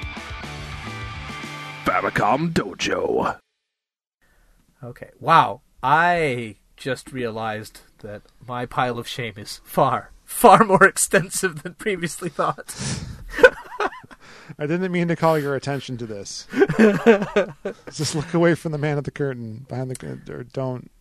Famicom Dojo. Okay. Wow. I just realized that my pile of shame is far, far more extensive than previously thought. I didn't mean to call your attention to this. Just look away from the man at the curtain, behind the curtain, or don't.